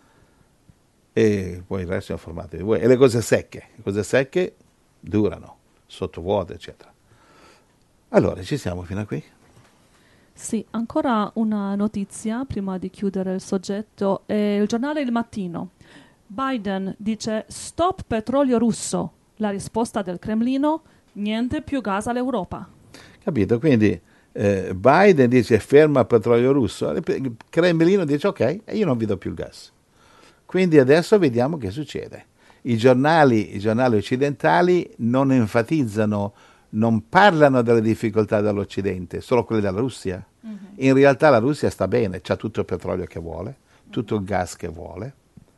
S2: E poi il resto è informatevi voi. E le cose secche durano, sottovuoto, eccetera. Allora, ci siamo fino a qui?
S1: Sì, ancora una notizia prima di chiudere il soggetto. Il giornale Il Mattino. Biden dice stop petrolio russo. La risposta del Cremlino, niente più gas all'Europa.
S2: Capito? Quindi Biden dice ferma petrolio russo, il Cremlino dice ok, io non vi do più il gas. Quindi adesso vediamo che succede. I giornali occidentali non enfatizzano, non parlano delle difficoltà dell'Occidente, solo quelle della Russia. In realtà la Russia sta bene, c'ha tutto il petrolio che vuole, tutto il gas che vuole.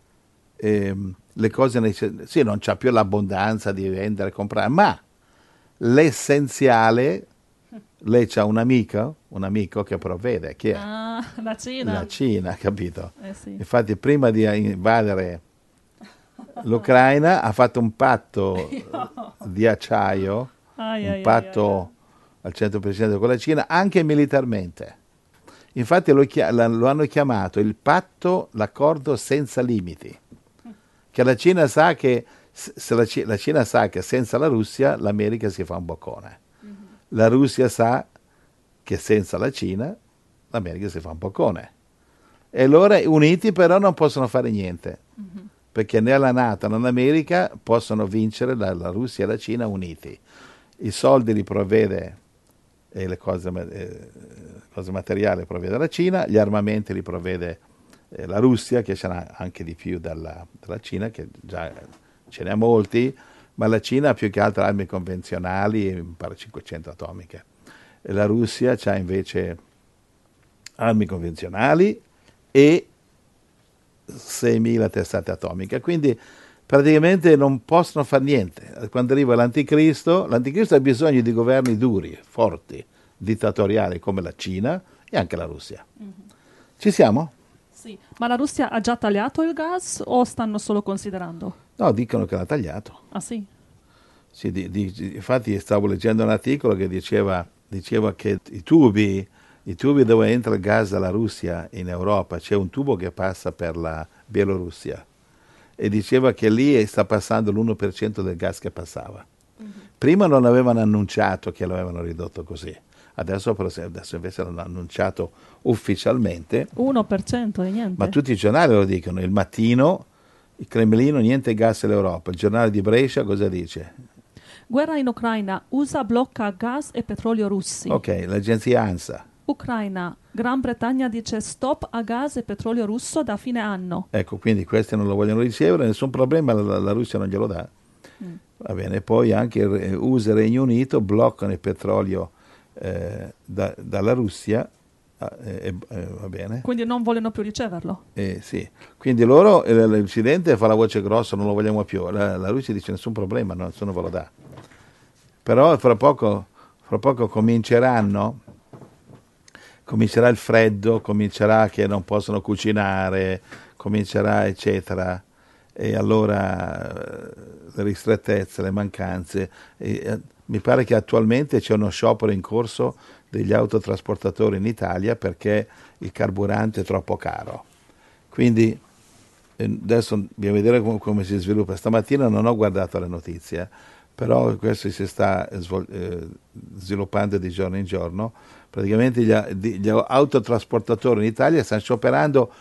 S2: Le cose sì, non c'ha più l'abbondanza di vendere e comprare, ma l'essenziale, lei c'ha un amico che provvede, chi è?
S1: La Cina.
S2: La Cina, capito?
S1: Sì.
S2: Infatti prima di invadere l'Ucraina ha fatto un patto di acciaio, un patto al 100% con la Cina, anche militarmente. Infatti lo hanno chiamato il patto, l'accordo senza limiti, che la Cina sa che la Cina sa che senza la Russia l'America si fa un boccone. La Russia sa che senza la Cina l'America si fa un boccone. E allora uniti però non possono fare niente, perché né la NATO né l'America possono vincere la Russia e la Cina uniti. I soldi li provvede e le cose materiali provvede la Cina, gli armamenti li provvede la Russia, che ce n'ha anche di più della Cina, che già ce ne ha molti, ma la Cina ha più che altro armi convenzionali, mi pare 500 atomiche. E la Russia ha invece armi convenzionali e 6.000 testate atomiche. Quindi praticamente non possono fare niente. Quando arriva l'anticristo ha bisogno di governi duri, forti, dittatoriali come la Cina e anche la Russia. Ci siamo?
S1: Sì, ma la Russia ha già tagliato il gas o stanno solo considerando?
S2: No, dicono che l'ha tagliato.
S1: Ah sì?
S2: Sì, infatti stavo leggendo un articolo che diceva che i tubi dove entra il gas dalla Russia in Europa, c'è un tubo che passa per la Bielorussia e diceva che lì sta passando l'1% del gas che passava. Prima non avevano annunciato che lo avevano ridotto così. Adesso invece l'hanno annunciato ufficialmente.
S1: 1% e niente.
S2: Ma tutti i giornali lo dicono. Il Mattino, il Cremlino, niente gas all'Europa. Il giornale di Brescia cosa dice?
S1: Guerra in Ucraina, USA blocca gas e petrolio russi.
S2: Ok, l'agenzia ANSA.
S1: Ucraina, Gran Bretagna dice stop a gas e petrolio russo da fine anno.
S2: Ecco, quindi questi non lo vogliono ricevere, nessun problema, la Russia non glielo dà. Va bene, poi anche USA e Regno Unito bloccano il petrolio dalla Russia, va bene?
S1: Quindi non vogliono più riceverlo.
S2: Sì. Quindi loro, l'Occidente fa la voce grossa, non lo vogliamo più, la Russia dice nessun problema, nessuno ve lo dà. Però fra poco comincerà il freddo, comincerà che non possono cucinare, comincerà eccetera, e allora le ristrettezze, le mancanze. Mi pare che attualmente c'è uno sciopero in corso degli autotrasportatori in Italia perché il carburante è troppo caro. Quindi adesso bisogna vedere come si sviluppa. Stamattina non ho guardato le notizie, però questo si sta sviluppando di giorno in giorno. Praticamente gli autotrasportatori in Italia stanno scioperando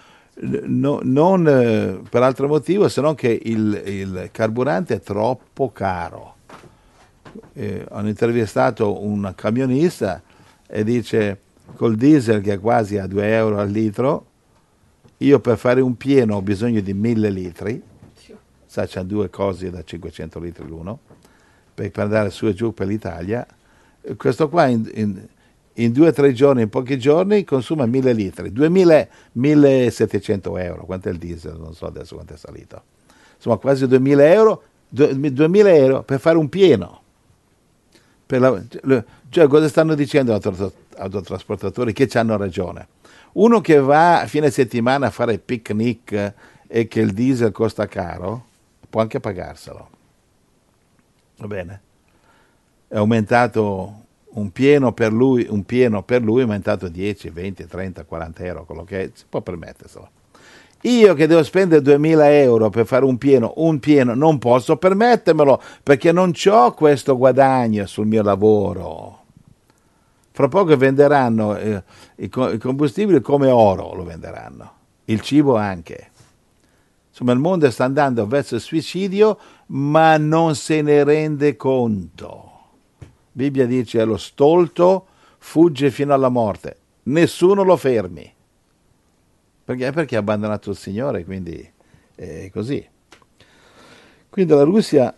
S2: non per altro motivo se non che il carburante è troppo caro. Hanno intervistato un camionista e dice col diesel che è quasi a 2 euro al litro, io per fare un pieno ho bisogno di 1000 litri, c'ha 2 cose da 500 litri l'uno, per andare su e giù per l'Italia. Questo qua in 2 o 3 giorni, in pochi giorni, consuma 1000 litri, 1700 euro, quanto è il diesel? Non so adesso quanto è salito. Insomma, quasi 2000 euro, 2000 euro per fare un pieno. Cioè, cosa stanno dicendo gli autotrasportatori? Che hanno ragione. Uno che va a fine settimana a fare picnic e che il diesel costa caro, può anche pagarselo. Va bene? È aumentato un pieno per lui è aumentato 10, 20, 30, 40 euro, quello che è, si può permetterselo. Io che devo spendere 2000 euro per fare un pieno non posso permettermelo perché non ho questo guadagno sul mio lavoro. Fra poco venderanno i combustibili come oro, lo venderanno, il cibo anche. Insomma, il mondo sta andando verso il suicidio, ma non se ne rende conto. La Bibbia dice: lo stolto fugge fino alla morte, nessuno lo fermi. Perché ha abbandonato il Signore, quindi è così. Quindi la Russia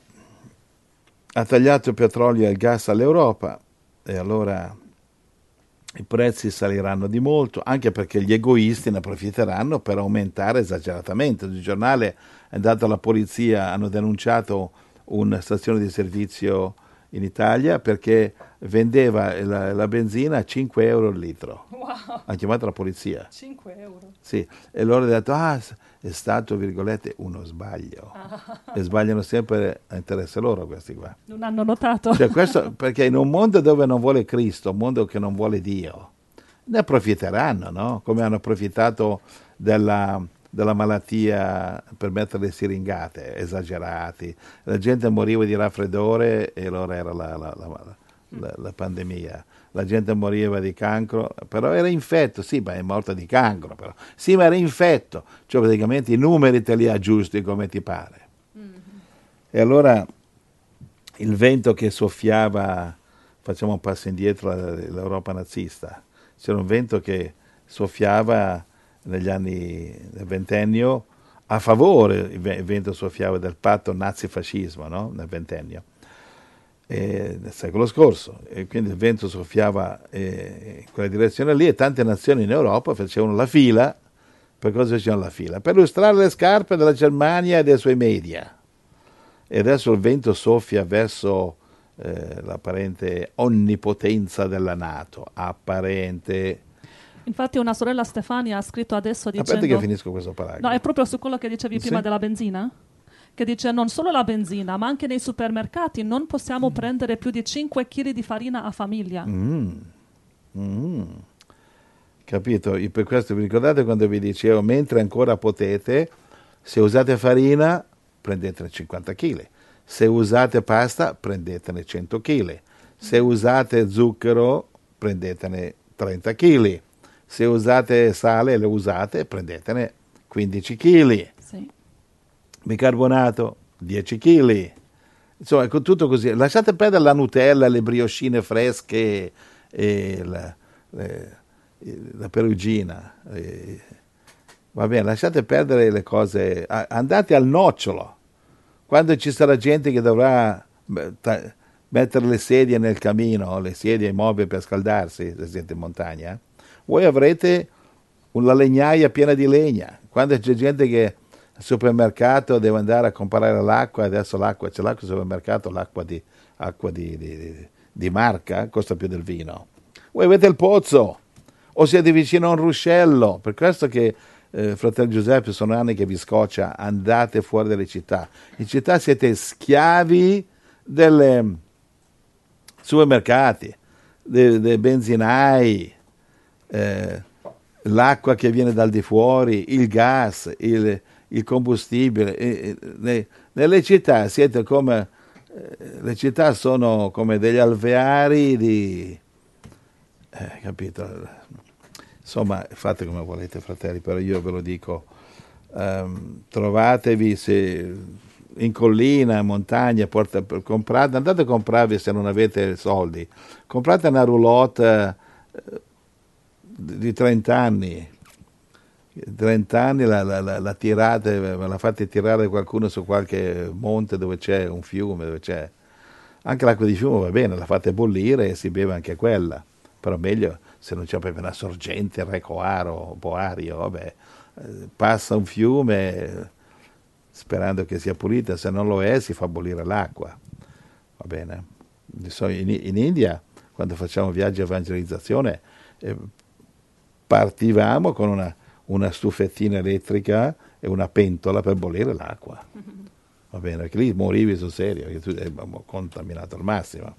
S2: ha tagliato il petrolio e il gas all'Europa e allora i prezzi saliranno di molto, anche perché gli egoisti ne approfitteranno per aumentare esageratamente. Il giornale è andato alla polizia, hanno denunciato una stazione di servizio in Italia perché vendeva la benzina a 5 euro il litro.
S1: Wow.
S2: Ha chiamato la polizia.
S1: 5 euro.
S2: Sì, e loro hanno detto, è stato, virgolette, uno sbaglio. E sbagliano sempre a interesse loro questi qua.
S1: Non hanno notato.
S2: Cioè, questo perché in un mondo dove non vuole Cristo, un mondo che non vuole Dio, ne approfitteranno, no? Come hanno approfittato della malattia per mettere le siringate, esagerati. La gente moriva di raffreddore e allora era la pandemia. La gente moriva di cancro, però era infetto, sì, ma è morta di cancro, però. Sì, ma era infetto, cioè praticamente i numeri te li aggiusti come ti pare. Mm-hmm. E allora il vento che soffiava, facciamo un passo indietro all'Europa nazista, c'era un vento che soffiava negli anni del ventennio a favore, il vento soffiava del patto nazifascismo, no? Nel ventennio. Nel secolo scorso, e quindi il vento soffiava in quella direzione lì e tante nazioni in Europa facevano la fila. Per cosa facevano la fila? Per lustrare le scarpe della Germania e dei suoi media. E adesso il vento soffia verso l'apparente onnipotenza della NATO, apparente.
S1: Infatti una sorella Stefania ha scritto adesso dicendo...
S2: Aspetta che finisco questo paragrafo.
S1: No, è proprio su quello che dicevi prima della benzina? Che dice non solo la benzina, ma anche nei supermercati non possiamo prendere più di 5 kg di farina a famiglia.
S2: Capito? Io per questo vi ricordate quando vi dicevo, mentre ancora potete, se usate farina, prendetene 50 kg. Se usate pasta, prendetene 100 kg. Se usate zucchero, prendetene 30 kg. Se usate sale, le usate, prendetene 15 kg.
S1: Sì.
S2: Bicarbonato 10 kg, insomma tutto così. Lasciate perdere la Nutella, le briochine fresche e la perugina, va bene, lasciate perdere le cose, andate al nocciolo quando ci sarà gente che dovrà mettere le sedie nel camino, le sedie e i mobili per scaldarsi, se siete in montagna, voi avrete una legnaia piena di legna. Quando c'è gente che al supermercato deve andare a comprare l'acqua, adesso c'è l'acqua al supermercato, l'acqua di marca costa più del vino. Voi avete il pozzo o siete vicino a un ruscello, per questo che fratello Giuseppe, sono anni che vi scoccia, andate fuori dalle città. In città siete schiavi dei supermercati, dei benzinai, l'acqua che viene dal di fuori, il gas, il combustibile. Nelle città siete come le città sono come degli alveari di capito? Insomma, fate come volete, fratelli, però io ve lo dico, trovatevi in collina, in montagna, comprate, andate a comprarvi se non avete soldi, comprate una roulotte di 30 anni, la tirate, la fate tirare qualcuno su qualche monte dove c'è un fiume, dove c'è anche l'acqua di fiume, va bene, la fate bollire e si beve anche quella, però meglio se non c'è proprio una sorgente, Recoaro, Boario, vabbè, passa un fiume sperando che sia pulita, se non lo è si fa bollire l'acqua, va bene. In India, quando facciamo viaggi di evangelizzazione, partivamo con una stufettina elettrica e una pentola per bollire l'acqua, va bene, perché lì morivi sul serio, perché tu eri contaminato al massimo.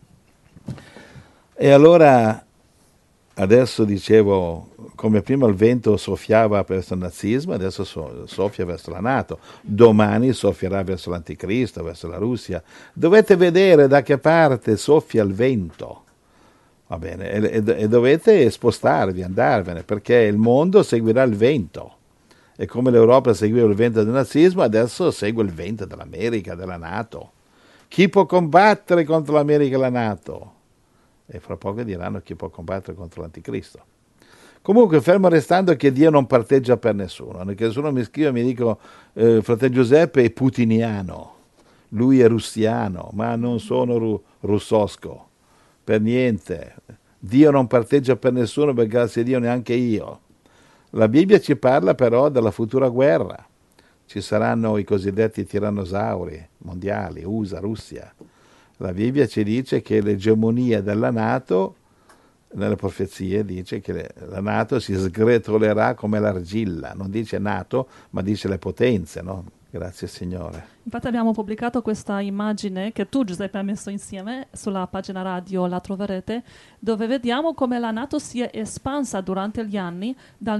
S2: E allora adesso dicevo, come prima il vento soffiava verso il nazismo, adesso soffia verso la NATO, domani soffierà verso l'anticristo, verso la Russia. Dovete vedere da che parte soffia il vento, va bene, e dovete spostarvi, andarvene, perché il mondo seguirà il vento. E come l'Europa seguiva il vento del nazismo, adesso segue il vento dell'America, della NATO. Chi può combattere contro l'America e la NATO? E fra poco diranno chi può combattere contro l'anticristo. Comunque, fermo restando che Dio non parteggia per nessuno. Che nessuno mi scrive e mi dico, fratello Giuseppe è putiniano, lui è russiano, ma non sono russosco, per niente. Dio non parteggia per nessuno, per grazie a Dio neanche io. La Bibbia ci parla però della futura guerra. Ci saranno i cosiddetti tirannosauri mondiali, USA, Russia. La Bibbia ci dice che l'egemonia della NATO, nelle profezie dice che la NATO si sgretolerà come l'argilla, non dice NATO, ma dice le potenze, no? Grazie Signore.
S1: Infatti abbiamo pubblicato questa immagine che tu Giuseppe hai messo insieme sulla pagina radio, la troverete, dove vediamo come la NATO si è espansa durante gli anni dal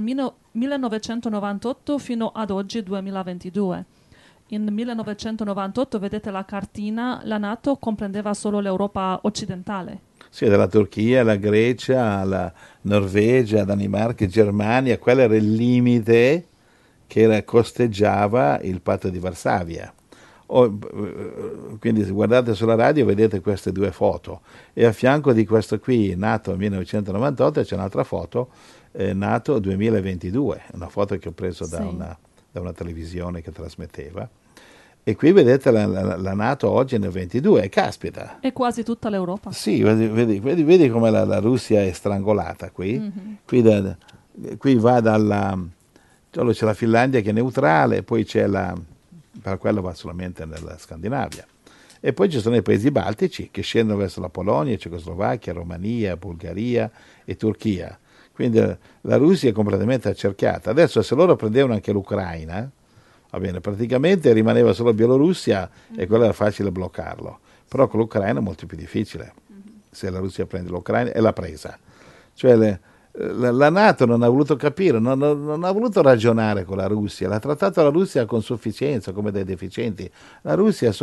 S1: 1998 fino ad oggi 2022. In 1998, vedete la cartina, la NATO comprendeva solo l'Europa occidentale.
S2: Sì, dalla Turchia alla Grecia, alla Norvegia, Danimarca, Germania, quello era il limite che costeggiava il patto di Varsavia. Quindi se guardate sulla radio vedete queste due foto e a fianco di questo qui, nato nel 1998, c'è un'altra foto, nato 2022, una foto che ho preso da una televisione che trasmetteva. E qui vedete la NATO oggi nel 22, caspita.
S1: È quasi tutta l'Europa.
S2: Sì, vedi come la Russia è strangolata qui. Mm-hmm. Qui va c'è la Finlandia che è neutrale, poi c'è per quello va solamente nella Scandinavia. E poi ci sono i paesi baltici che scendono verso la Polonia, Cecoslovacchia, Romania, Bulgaria e Turchia. Quindi la Russia è completamente accerchiata. Adesso se loro prendevano anche l'Ucraina, va bene, praticamente rimaneva solo Bielorussia e quello era facile bloccarlo. Però con l'Ucraina è molto più difficile. Se la Russia prende l'Ucraina è la presa. Cioè la NATO non ha voluto capire, non ha voluto ragionare con la Russia, l'ha trattata la Russia con sufficienza come dei deficienti. La Russia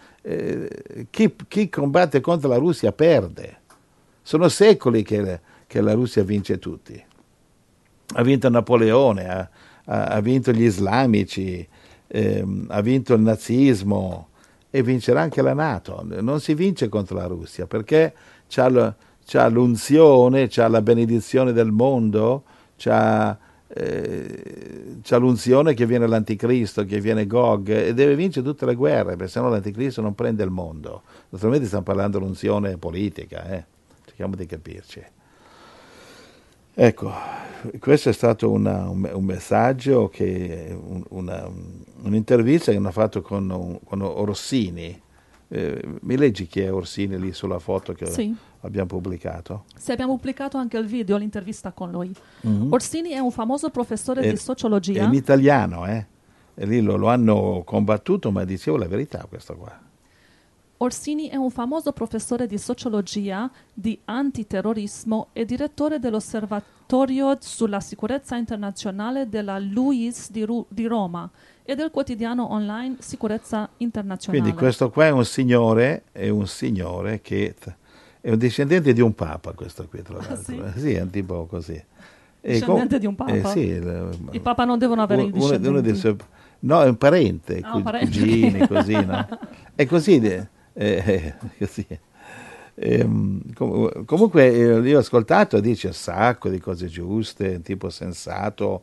S2: chi combatte contro la Russia perde. Sono secoli che la Russia vince tutti. Ha vinto Napoleone, ha vinto gli islamici, ha vinto il nazismo e vincerà anche la NATO. Non si vince contro la Russia perché c'ha l'unzione, c'ha la benedizione del mondo, c'ha c'ha l'unzione che viene l'anticristo, che viene Gog, e deve vincere tutte le guerre, perché sennò l'anticristo non prende il mondo. Naturalmente stiamo parlando di unzione politica, cerchiamo di capirci. Ecco, questo è stato un messaggio, un'intervista che hanno fatto con Orsini. Mi leggi chi è Orsini lì sulla foto che
S1: Sì.
S2: abbiamo pubblicato?
S1: Sì, abbiamo pubblicato anche il video, l'intervista con lui.
S2: Mm-hmm.
S1: Orsini è un famoso professore di sociologia.
S2: È in italiano, E lì lo hanno combattuto, ma dicevo la verità questo qua.
S1: Orsini è un famoso professore di sociologia, di antiterrorismo e direttore dell'Osservatorio sulla sicurezza internazionale della LUIS di Roma e del quotidiano online Sicurezza Internazionale.
S2: Quindi questo qua è un signore che è un discendente di un papa, questo qui tra l'altro.
S1: Sì?
S2: Sì, è un tipo così.
S1: Discendente di un papa?
S2: Sì,
S1: I papa non devono avere i discendenti.
S2: No, è un parente,
S1: un parente.
S2: cugini, così, no? È così. Così. Comunque io ho ascoltato, dice un sacco di cose giuste, un tipo sensato,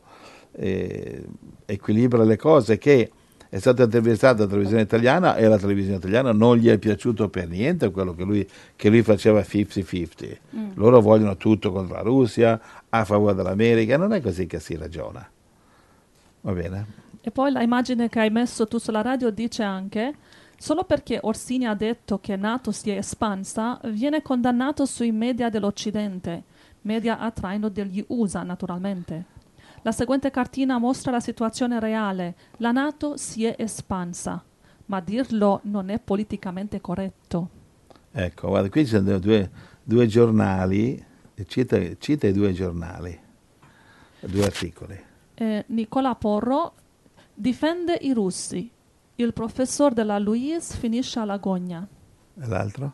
S2: equilibra le cose, che è stato intervistato alla televisione italiana e la televisione italiana non gli è piaciuto per niente quello che lui faceva 50-50. Loro vogliono tutto contro la Russia, a favore dell'America, non è così che si ragiona. Va bene?
S1: E poi l'immagine che hai messo tu sulla radio dice anche: solo perché Orsini ha detto che NATO si è espansa, viene condannato sui media dell'Occidente, media a traino degli USA naturalmente. La seguente cartina mostra la situazione reale. La NATO si è espansa, ma dirlo non è politicamente corretto.
S2: Ecco, guarda, qui ci sono due giornali, cita i due giornali, due articoli.
S1: Nicola Porro difende i russi. Il professor della LUIS finisce all'agonia.
S2: E l'altro?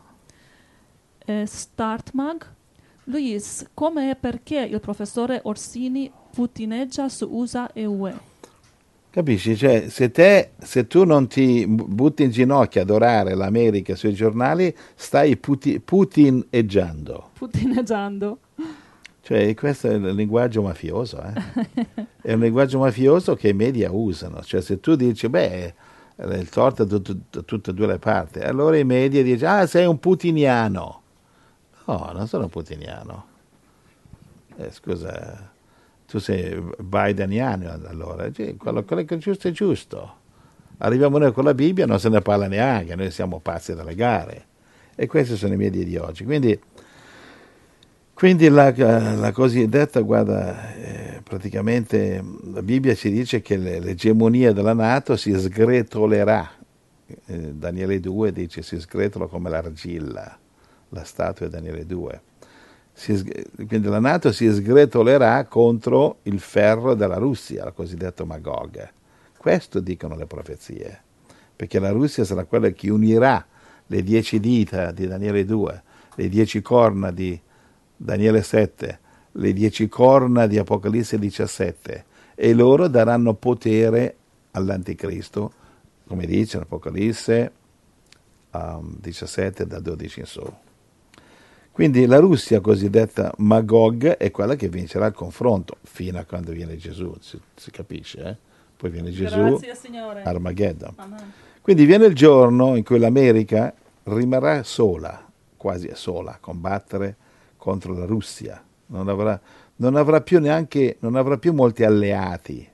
S1: Startmag. LUIS, come e perché il professore Orsini putineggia su USA e UE?
S2: Capisci? Cioè, se tu non ti butti in ginocchio ad adorare l'America sui giornali, stai putineggiando.
S1: Putineggiando.
S2: Cioè, questo è il linguaggio mafioso, È un linguaggio mafioso che i media usano. Cioè, se tu dici, il torto è tutte e due le parti, allora i media dicono, sei un putiniano. No, non sono putiniano. Scusa, tu sei bideniano allora. Quello che è giusto è giusto. Arriviamo noi con la Bibbia, non se ne parla neanche, noi siamo pazzi dalle gare. E questi sono i media di oggi. Quindi la cosiddetta, guarda, praticamente la Bibbia ci dice che l'egemonia della NATO si sgretolerà. Daniele 2 dice si sgretola come l'argilla, la statua di Daniele 2. Quindi la NATO si sgretolerà contro il ferro della Russia, il cosiddetto Magog. Questo dicono le profezie, perché la Russia sarà quella che unirà le 10 dita di Daniele 2, le 10 corna di Daniele 7, le 10 corna di Apocalisse 17, e loro daranno potere all'anticristo, come dice l'Apocalisse 17 da 12 in su. Quindi la Russia cosiddetta Magog è quella che vincerà il confronto fino a quando viene Gesù, si capisce? Poi viene Gesù,
S1: Grazie, Signore.
S2: Armageddon.
S1: Amen.
S2: Quindi viene il giorno in cui l'America rimarrà sola, quasi sola, a combattere contro la Russia. Non avrà più molti alleati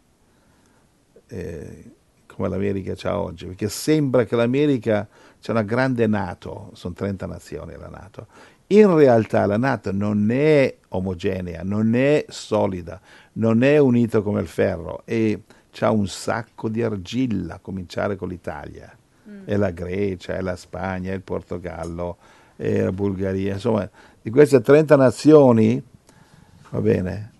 S2: come l'America c'ha oggi, perché sembra che l'America c'è una grande NATO, sono 30 nazioni la NATO. In realtà la NATO non è omogenea, non è solida, non è unita come il ferro, e c'ha un sacco di argilla, a cominciare con l'Italia, e la Grecia, e la Spagna, e il Portogallo, e la Bulgaria, insomma, di queste 30 nazioni, va bene,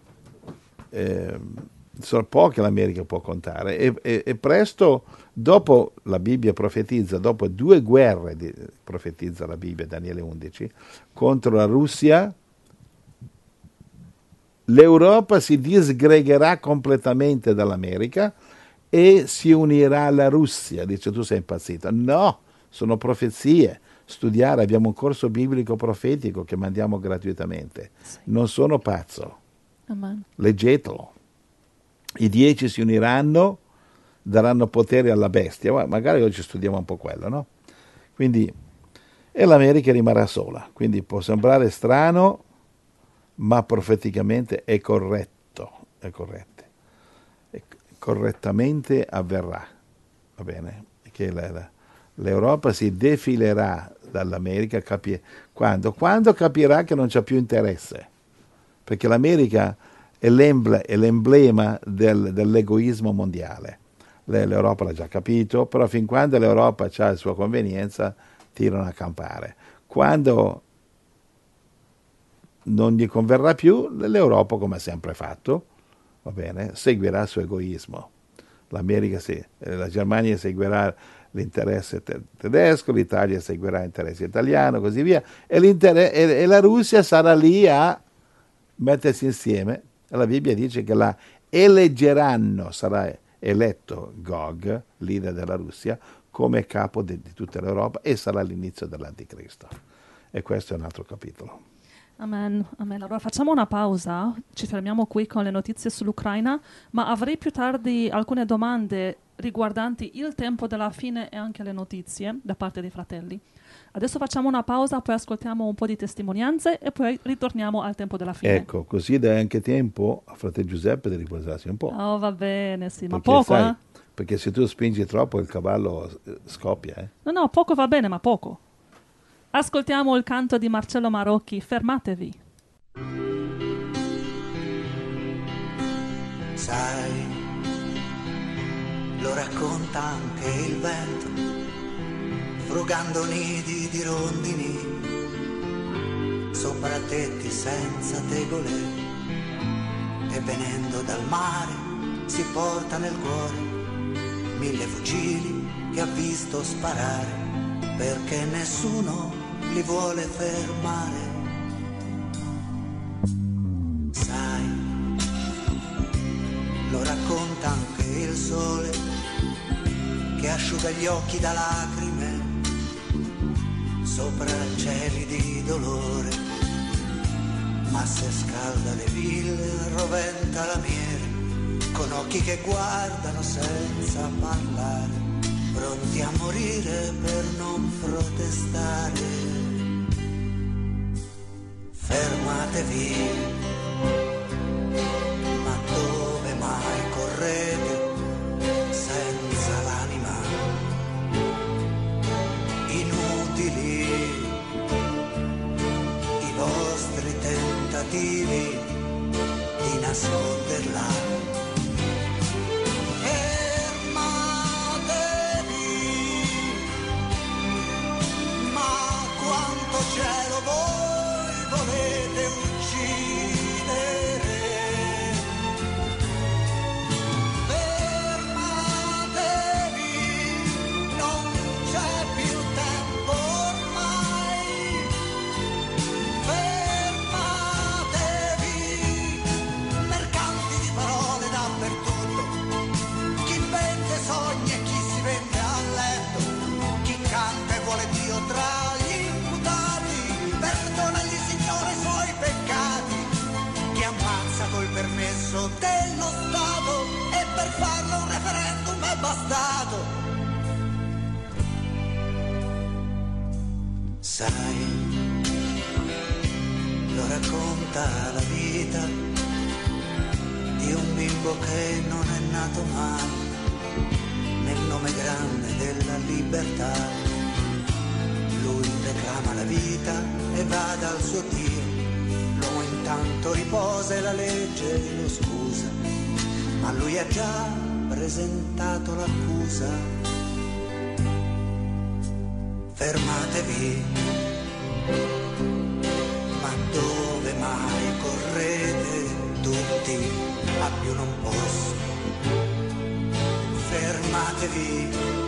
S2: sono poche l'America può contare, e presto, dopo la Bibbia profetizza, dopo 2 guerre profetizza la Bibbia, Daniele 11, contro la Russia, l'Europa si disgregherà completamente dall'America e si unirà alla Russia. Dice, tu sei impazzito. No, sono profezie. Studiare, abbiamo un corso biblico profetico che mandiamo gratuitamente.
S1: Sì.
S2: Non sono pazzo.
S1: Amen.
S2: Leggetelo. i 10 si uniranno, daranno potere alla bestia. Magari oggi studiamo un po' quello, no? Quindi, e l'America rimarrà sola. Quindi può sembrare strano, ma profeticamente è corretto, è corretto. E correttamente avverrà, va bene? Che l'Europa si defilerà dall'America quando? Quando capirà che non c'è più interesse, perché l'America è l'emblema dell'egoismo mondiale. L'Europa l'ha già capito, però fin quando l'Europa ha la sua convenienza tirano a campare. Quando non gli converrà più, l'Europa, come ha sempre fatto, va bene, seguirà il suo egoismo. L'America la Germania seguirà l'interesse tedesco, l'Italia seguirà l'interesse italiano, così via, e la Russia sarà lì a mettersi insieme. La Bibbia dice che la eleggeranno, sarà eletto Gog, leader della Russia, come capo di tutta l'Europa, e sarà l'inizio dell'Anticristo. E questo è un altro capitolo.
S1: Amen, amen. Allora facciamo una pausa, ci fermiamo qui con le notizie sull'Ucraina, ma avrei più tardi alcune domande riguardanti il tempo della fine e anche le notizie da parte dei fratelli. Adesso facciamo una pausa, poi ascoltiamo un po' di testimonianze e poi ritorniamo al tempo della fine.
S2: Ecco, così dai anche tempo a fratello Giuseppe di riposarsi un po'.
S1: Oh, va bene, sì, ma
S2: Perché,
S1: poco,
S2: sai, perché se tu spingi troppo il cavallo scoppia.
S1: No, poco va bene, ma poco. Ascoltiamo il canto di Marcello Marocchi, Fermatevi.
S4: Sai, lo racconta anche il vento, frugando nidi di rondini, sopra tetti senza tegole, e venendo dal mare si porta nel cuore 1000 fucili che ha visto sparare, perché nessuno li vuole fermare. Sai, lo racconta anche il sole che asciuga gli occhi da lacrime sopra cieli di dolore, ma se scalda le ville roventa la miele con occhi che guardano senza parlare, pronti a morire per non protestare. Fermatevi, ma dove mai correte senza l'anima? Inutili i vostri tentativi di nasconderla. Cielo voi volete uccidere, fermatevi, non c'è più tempo ormai, fermatevi, mercanti di parole dappertutto, chi vende sogni e chi si vende a letto, chi canta e vuole Dio tra col permesso dello Stato, e per farlo un referendum è bastato. Sai, lo racconta la vita di un bimbo che non è nato mai, nel nome grande della libertà. Lui reclama la vita e va dal suo Dio, l'uomo intanto riposa e la legge lo scusa, ma lui ha già presentato l'accusa. Fermatevi, ma dove mai correte tutti, a più non posso. Fermatevi,